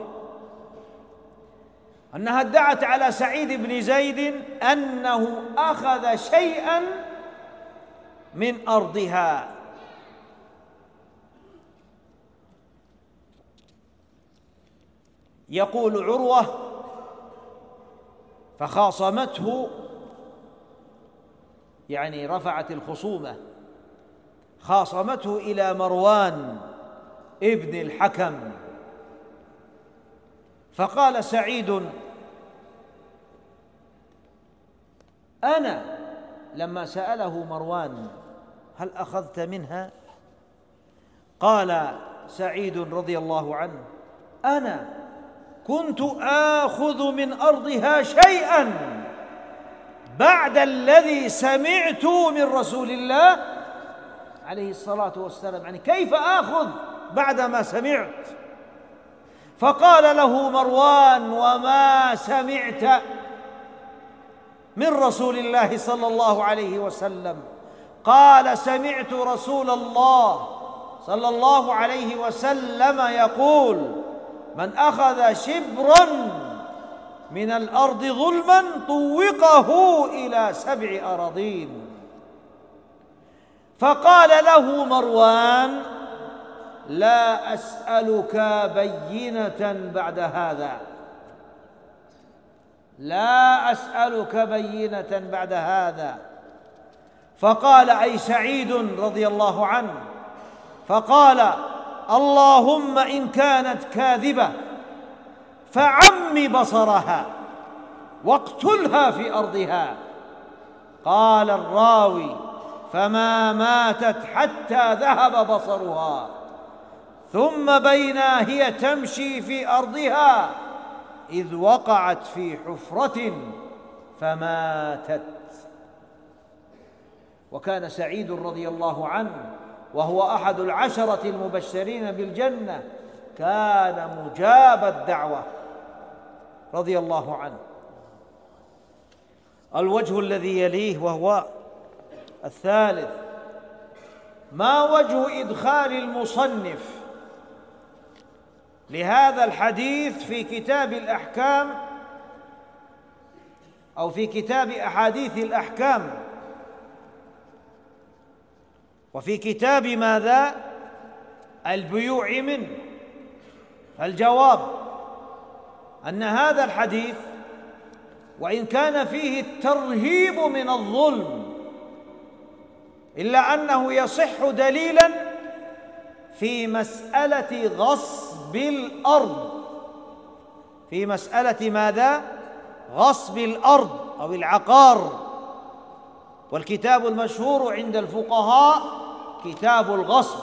أنها ادعت على سعيد بن زيد أنه أخذ شيئا من أرضها. يقول عروة فخاصمته، يعني رفعت الخصومة، خاصمته إلى مروان ابن الحكم، فقال سعيد أنا، لما سأله مروان هل أخذت منها؟ قال سعيد رضي الله عنه أنا كنت آخذ من أرضها شيئا بعد الذي سمعت من رسول الله عليه الصلاة والسلام. يعني كيف آخذ بعدما سمعت؟ فقال له مروان وما سمعت من رسول الله صلى الله عليه وسلم؟ قال سمعت رسول الله صلى الله عليه وسلم يقول من أخذ شبرا من الأرض ظلما طوقه إلى سبع أراضين. فقال له مروان لا أسألك بينة بعد هذا، لا أسألك بينة بعد هذا. فقال أي سعيد رضي الله عنه، فقال اللهم إن كانت كاذبة فعم بصرها واقتلها في أرضها. قال الراوي فما ماتت حتى ذهب بصرها، ثم بينا هي تمشي في أرضها إذ وقعت في حفرة فماتت. وكان سعيد رضي الله عنه وهو أحد العشرة المبشرين بالجنة كان مجاب الدعوة رضي الله عنه. الوجه الذي يليه وهو الثالث، ما وجه إدخال المصنف لهذا الحديث في كتاب الأحكام أو في كتاب أحاديث الأحكام وفي كتاب ماذا؟ البيوع منه؟ الجواب أن هذا الحديث وإن كان فيه الترهيب من الظلم إلا أنه يصح دليلا في مسألة غصب الأرض، في مسألة ماذا؟ غصب الأرض أو العقار. والكتاب المشهور عند الفقهاء كتاب الغصب.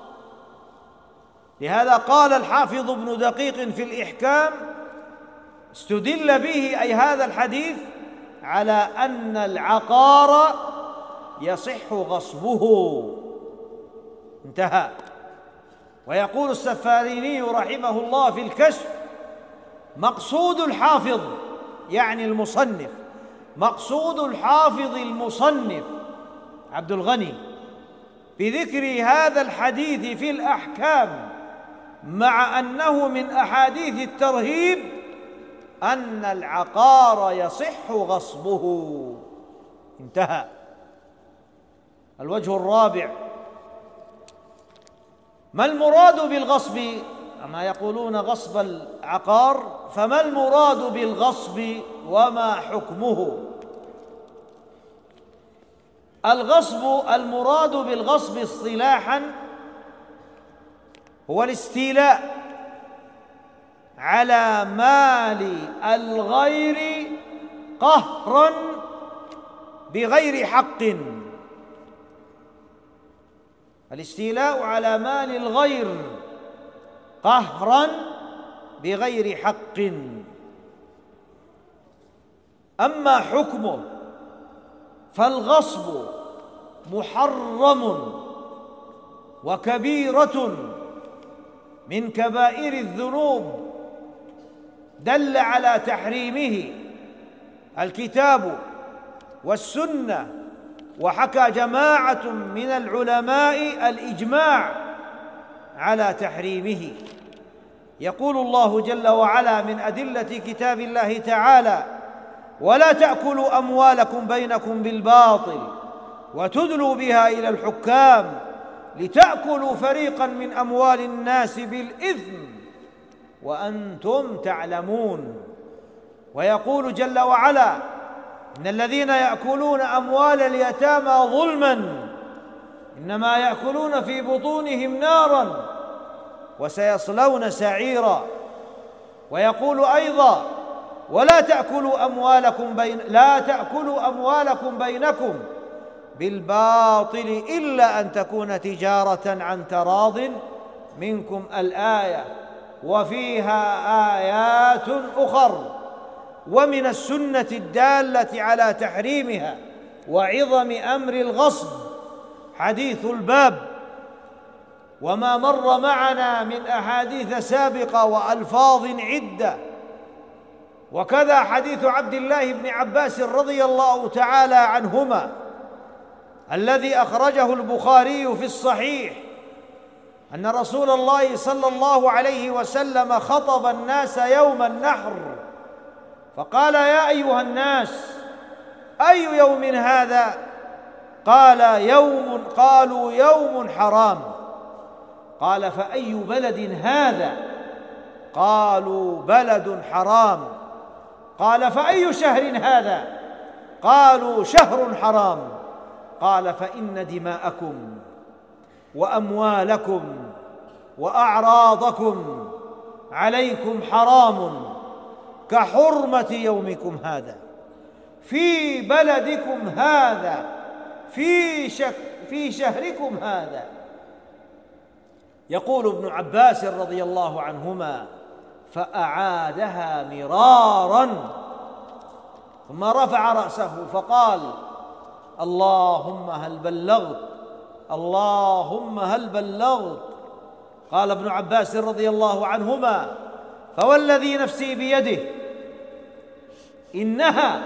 لهذا قال الحافظ ابن دقيق في الإحكام استدل به أي هذا الحديث على أن العقار يصح غصبه، انتهى. ويقول السفاريني رحمه الله في الكشف مقصود الحافظ يعني المصنف، مقصود الحافظ المصنف عبد الغني بذكر هذا الحديث في الأحكام مع أنه من أحاديث الترهيب أن العقار يصح غصبه، انتهى. الوجه الرابع ما المراد بالغصب؟ أما يقولون غصب العقار، فما المراد بالغصب وما حكمه؟ الغصب، المراد بالغصب اصطلاحا هو الاستيلاء على مال الغير قهرا بغير حق. الاستيلاء على مال الغير قهرا بغير حق. أما حكمه فالغصب محرم وكبيرة من كبائر الذنوب دل على تحريمه الكتاب والسنة، وحكى جماعة من العلماء الإجماع على تحريمه. يقول الله جل وعلا من أدلة كتاب الله تعالى: ولا تأكلوا أموالكم بينكم بالباطل وتدلوا بها إلى الحكام لتأكلوا فريقا من أموال الناس بالإثم وأنتم تعلمون. ويقول جل وعلا: إن الذين يأكلون أموال اليتامى ظلما إنما يأكلون في بطونهم نارا وسيصلون سعيرا. ويقول أيضا: ولا تأكلوا أموالكم بين لا تأكلوا أموالكم بينكم بالباطل إلا أن تكون تجارة عن تراض منكم، الآية. وفيها آيات أخر ومن السنة الدالة على تحريمها وعظم أمر الغصب حديث الباب، وما مر معنا من أحاديث سابقة وألفاظ عدة. وكذا حديث عبد الله بن عباس رضي الله تعالى عنهما الذي أخرجه البخاري في الصحيح أن رسول الله صلى الله عليه وسلم خطب الناس يوم النحر فقال: يا أيها الناس، أي يوم هذا؟ قال: يوم قالوا يوم حرام. قال: فأي بلد هذا؟ قالوا: بلد حرام. قال: فأي شهر هذا؟ قالوا: شهر حرام. قال: فإن دماءكم وأموالكم وأعراضكم عليكم حرام كحرمة يومكم هذا في بلدكم هذا في شك في شهركم هذا. يقول ابن عباس رضي الله عنهما: فأعادها مرارا ثم رفع رأسه فقال: اللهم هل بلغت اللهم هل بلغت. قال ابن عباس رضي الله عنهما: فوالذي نفسي بيده إنها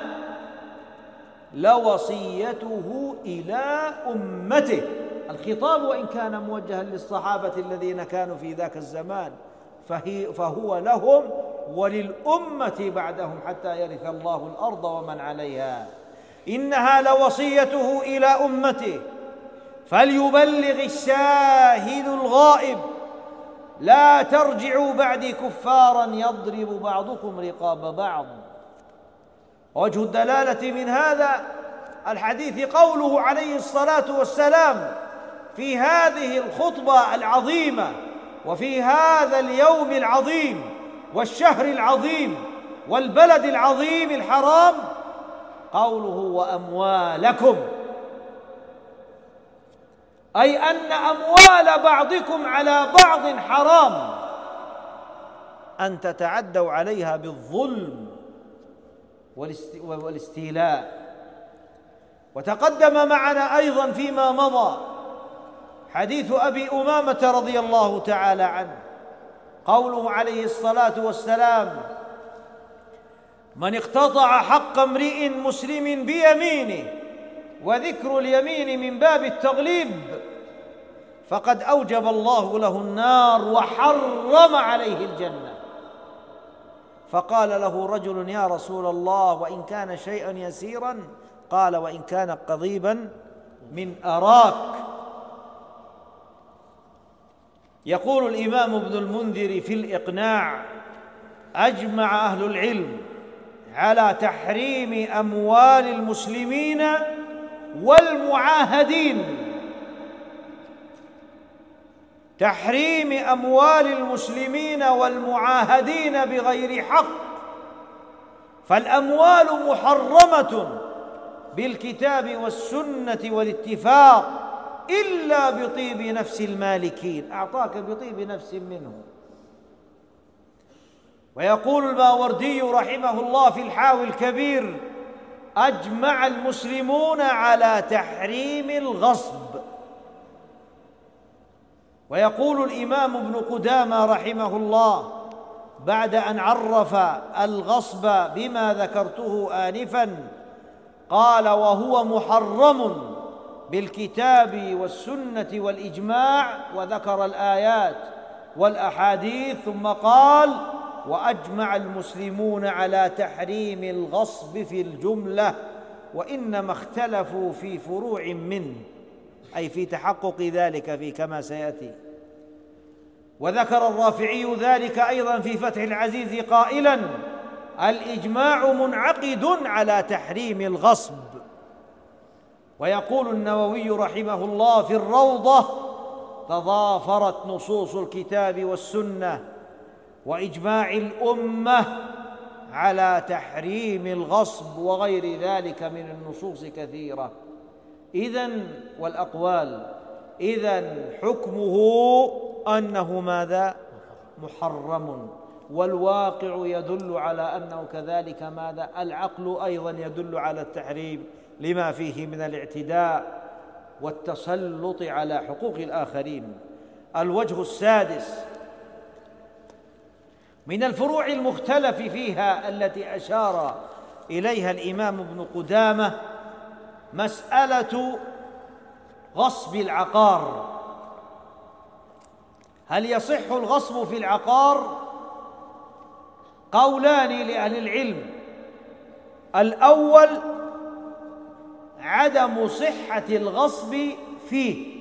لوصيته إلى أمته. الخطاب وإن كان موجها للصحابة الذين كانوا في ذاك الزمان فهي فهو لهم وللأمة بعدهم حتى يرث الله الأرض ومن عليها. إنها لوصيته إلى أمته فليبلغ الشاهد الغائب لا ترجعوا بعدي كفارا يضرب بعضكم رقاب بعض. وجه الدلالة من هذا الحديث قوله عليه الصلاة والسلام في هذه الخطبة العظيمة وفي هذا اليوم العظيم والشهر العظيم والبلد العظيم الحرام، قوله: وأموالكم، أي أن أموال بعضكم على بعض حرام، أن تتعدوا عليها بالظلم والاستيلاء. وتقدم معنا أيضا فيما مضى حديث أبي أمامة رضي الله تعالى عنه، قوله عليه الصلاة والسلام: من اقتطع حق امرئ مسلم بيمينه، وذكر اليمين من باب التغليب، فقد أوجب الله له النار وحرم عليه الجنة. فقال له رجل: يا رسول الله، وإن كان شيئا يسيرا؟ قال: وإن كان قضيبا من أراك. يقول الإمام ابن المنذر في الإقناع: أجمع أهل العلم على تحريم أموال المسلمين والمعاهدين تحريم أموال المسلمين والمعاهدين بغير حق، فالأموال محرمة بالكتاب والسنة والاتفاق إلا بطيب نفس المالكين، أعطاك بطيب نفس منه. ويقول الماوردي رحمه الله في الحاوي الكبير: أجمع المسلمون على تحريم الغصب. ويقول الإمام ابن قدامة رحمه الله بعد أن عرف الغصب بما ذكرته آنفاً قال: وهو محرم بالكتاب والسنة والإجماع، وذكر الآيات والأحاديث، ثم قال: وأجمع المسلمون على تحريم الغصب في الجملة، وإنما اختلفوا في فروع منه، أي في تحقق ذلك في كما سيأتي. وذكر الرافعي ذلك أيضا في فتح العزيز قائلا: الإجماع منعقد على تحريم الغصب. ويقول النووي رحمه الله في الروضة: تضافرت نصوص الكتاب والسنة وإجماع الأمة على تحريم الغصب وغير ذلك من النصوص كثيرة. إذن والأقوال إذن حكمه أنه ماذا؟ محرم، والواقع يدل على أنه كذلك ماذا؟ العقل أيضا يدل على التحريم لما فيه من الاعتداء والتسلط على حقوق الآخرين. الوجه السادس من الفروع المختلف فيها التي أشار إليها الإمام ابن قدامة مسألة غصب العقار. هل يصح الغصب في العقار؟ قولان لأهل العلم: الأول عدم صحة الغصب فيه،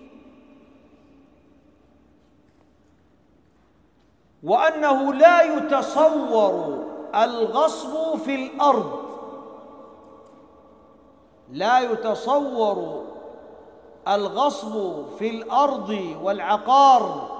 وأنه لا يتصور الغصب في الأرض، لا يتصور الغصب في الأرض والعقار،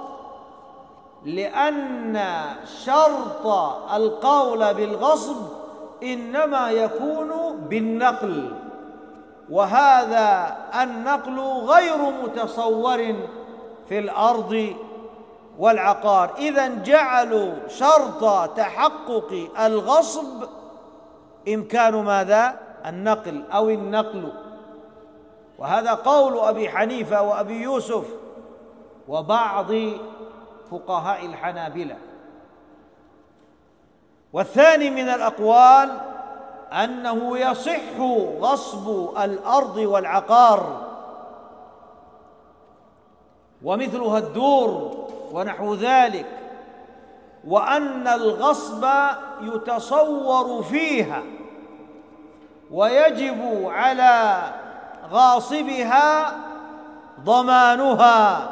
لأن شرط القول بالغصب إنما يكون بالنقل، وهذا النقل غير متصور في الأرض والعقار. إذن جعلوا شرط تحقق الغصب إمكان ماذا؟ النقل أو النقل، وهذا قول أبي حنيفة وأبي يوسف وبعض فقهاء الحنابلة. والثاني من الأقوال أنه يصح غصب الأرض والعقار ومثلها الدور ونحو ذلك، وأن الغصب يتصور فيها ويجب على غاصبها ضمانها،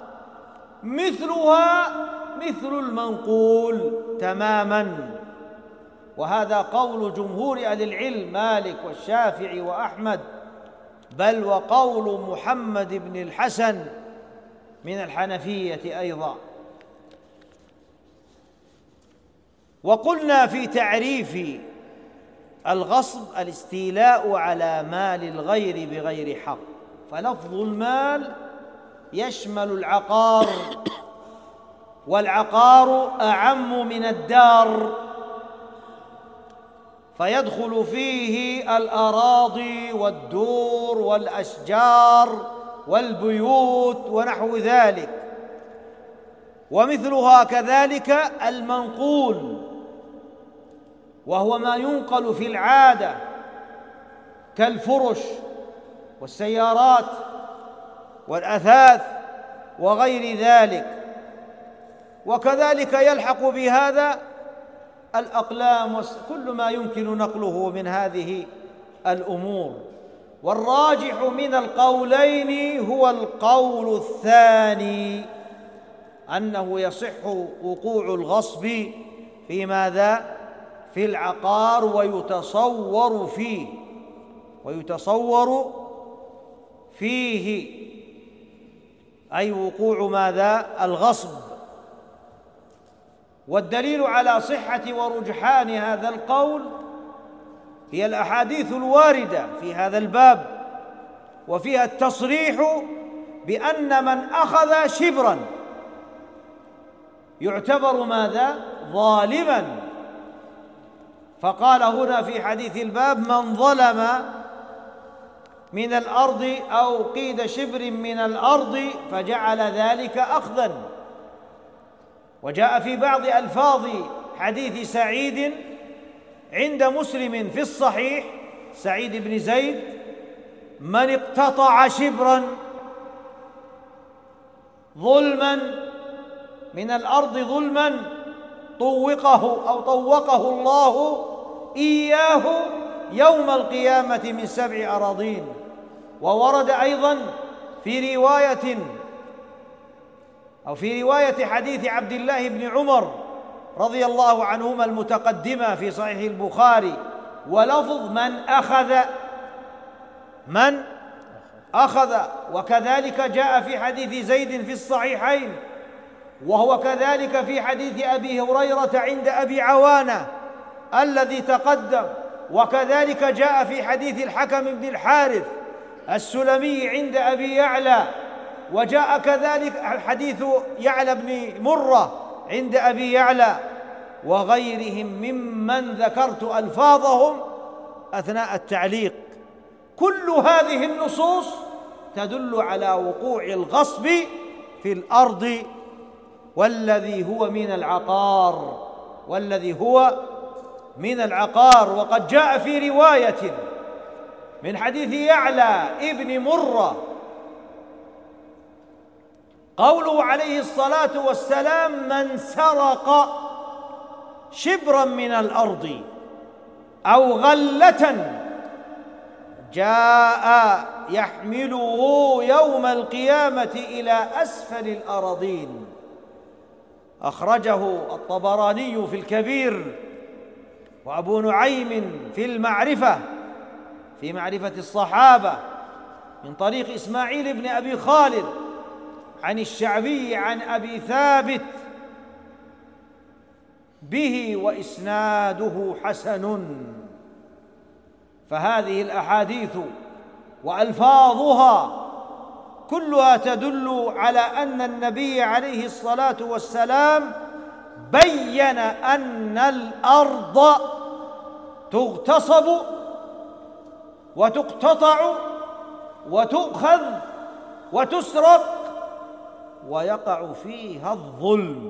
مثلها مثل المنقول تماماً. وهذا قول جمهور أهل العلم مالك والشافعي وأحمد، بل وقول محمد بن الحسن من الحنفية أيضا. وقلنا في تعريف الغصب الاستيلاء على مال الغير بغير حق، فلفظ المال يشمل العقار، والعقار أعم من الدار، فيدخل فيه الأراضي والدور والأشجار والبيوت ونحو ذلك. ومثلها كذلك المنقول، وهو ما ينقل في العادة كالفرش والسيارات والأثاث وغير ذلك. وكذلك يلحق بهذا الأقلام وكل ما يمكن نقله من هذه الأمور. والراجح من القولين هو القول الثاني، أنه يصح وقوع الغصب في ماذا؟ في العقار، ويتصور فيه ويتصور فيه أي وقوع ماذا؟ الغصب. والدليل على صحة ورجحان هذا القول هي الأحاديث الواردة في هذا الباب، وفيها التصريح بأن من أخذ شبرا يعتبر ماذا؟ ظالما. فقال هنا في حديث الباب: من ظلم من الأرض أو قيد شبر من الأرض فجعل ذلك أخذا. وجاء في بعض ألفاظ حديث سعيد عند مسلم في الصحيح، سعيد بن زيد: من اقتطع شبرا ظلما من الأرض ظلما طوقه أو طوقه الله إياه يوم القيامة من سبع أراضين. وورد أيضا في رواية أو في رواية حديث عبد الله بن عمر رضي الله عنهما المتقدمة في صحيح البخاري، ولفظ من أخذ من أخذ. وكذلك جاء في حديث زيد في الصحيحين، وهو كذلك في حديث أبي هريرة عند أبي عوانة الذي تقدم، وكذلك جاء في حديث الحكم بن الحارث السلمي عند أبي يعلى، وجاء كذلك حديث يعلى بن مرة عند أبي يعلى، وغيرهم ممن ذكرت ألفاظهم أثناء التعليق. كل هذه النصوص تدل على وقوع الغصب في الأرض، والذي هو من العقار والذي هو من العقار. وقد جاء في رواية من حديث يعلى ابن مرة قوله عليه الصلاة والسلام: من سرق شبرا من الأرض أو غلة جاء يحمله يوم القيامة إلى أسفل الأراضين. أخرجه الطبراني في الكبير، وأبو نعيم في المعرفة في معرفة الصحابة من طريق إسماعيل بن أبي خالد عن الشعبي عن أبي ثابت به، وإسناده حسن. فهذه الأحاديث وألفاظها كلها تدل على أن النبي عليه الصلاة والسلام بين أن الأرض تغتصب وتقتطع وتؤخذ وتسرق ويقع فيها الظلم،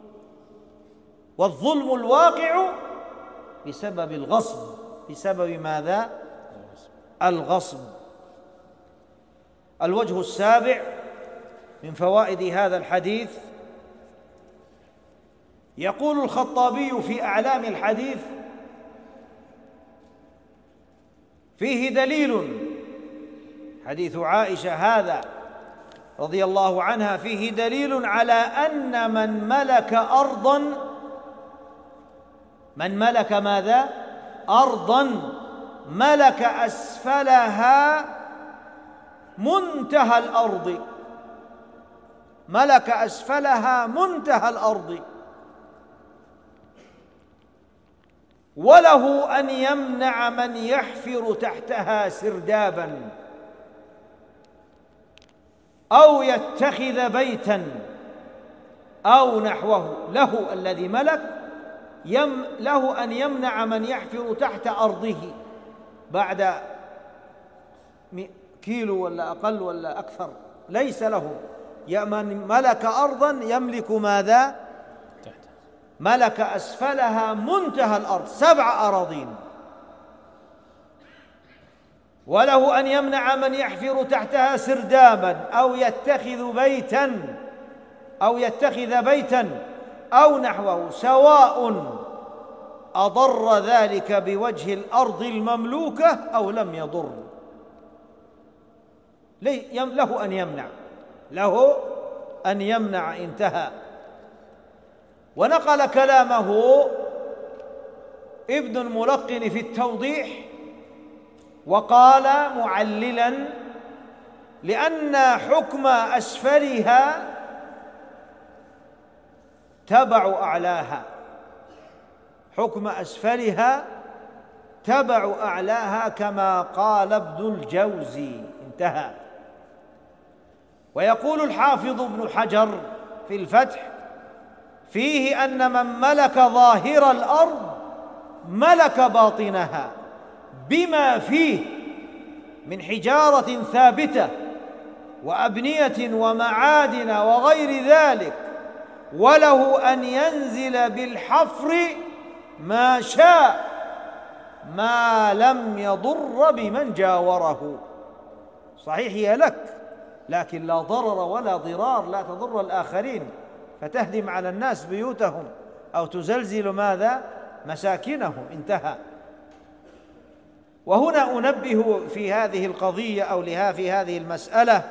والظلم الواقع بسبب الغصب. بسبب ماذا؟ الغصب. الوجه السابع من فوائد هذا الحديث، يقول الخطابي في أعلام الحديث: فيه دليل، حديث عائشة هذا رضي الله عنها، فيه دليل على أن من ملك أرضاً من ملك ماذا؟ أرضاً ملك أسفلها منتهى الأرض ملك أسفلها منتهى الأرض وله أن يمنع من يحفر تحتها سرداباً أو يتخذ بيتاً أو نحوه. له الذي ملك يم له أن يمنع من يحفر تحت أرضه بعد كيلو ولا أقل ولا أكثر، ليس له. من ملك أرضاً يملك ماذا؟ ملك أسفلها منتهى الأرض، سبع أراضين. وله أن يمنع من يحفر تحتها سرداباً أو يتخذ بيتاً أو يتخذ بيتاً أو نحوه، سواء أضر ذلك بوجه الأرض المملوكة أو لم يضر. له أن يمنع له أن يمنع انتهى. ونقل كلامه ابن الملقن في التوضيح وقال معللا: لأن حكم أسفلها تبع أعلاها، حكم أسفلها تبع أعلاها كما قال ابن الجوزي. انتهى. ويقول الحافظ ابن حجر في الفتح فيه أن من ملك ظاهر الأرض ملك باطنها بما فيه من حجارة ثابتة وأبنية ومعادن وغير ذلك، وله أن ينزل بالحفر ما شاء ما لم يضر بمن جاوره. صحيح هي لك، لكن لا ضرر ولا ضرار، لا تضر الآخرين فتهدم على الناس بيوتهم أو تزلزل ماذا؟ مساكنهم. انتهى. وهنا أنبه في هذه القضية أو لها في هذه المسألة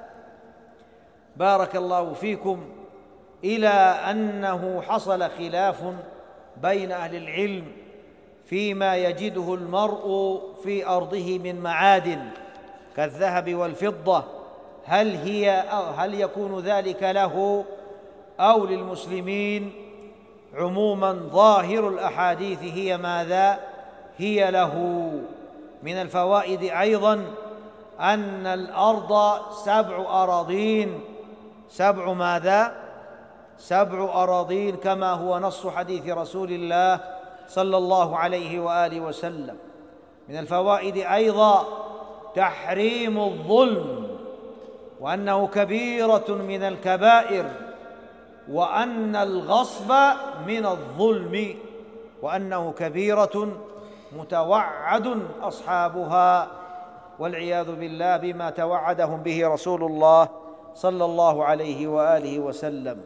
بارك الله فيكم إلى أنه حصل خلاف بين أهل العلم فيما يجده المرء في أرضه من معادن كالذهب والفضة، هل هي أو هل يكون ذلك له أو للمسلمين؟ عموما ظاهر الأحاديث هي ماذا؟ هي له. من الفوائد أيضا أن الأرض سبع أراضين، سبع ماذا؟ سبع أراضين كما هو نص حديث رسول الله صلى الله عليه وآله وسلم. من الفوائد أيضا تحريم الظلم، وأنه كبيرة من الكبائر، وأن الغصب من الظلم، وأنه كبيرة متوعد أصحابها والعياذ بالله بما توعدهم به رسول الله صلى الله عليه وآله وسلم.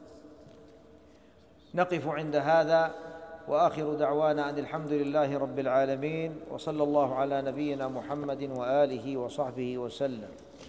نقف عند هذا، وآخر دعوانا أن الحمد لله رب العالمين، وصلى الله على نبينا محمد وآله وصحبه وسلم.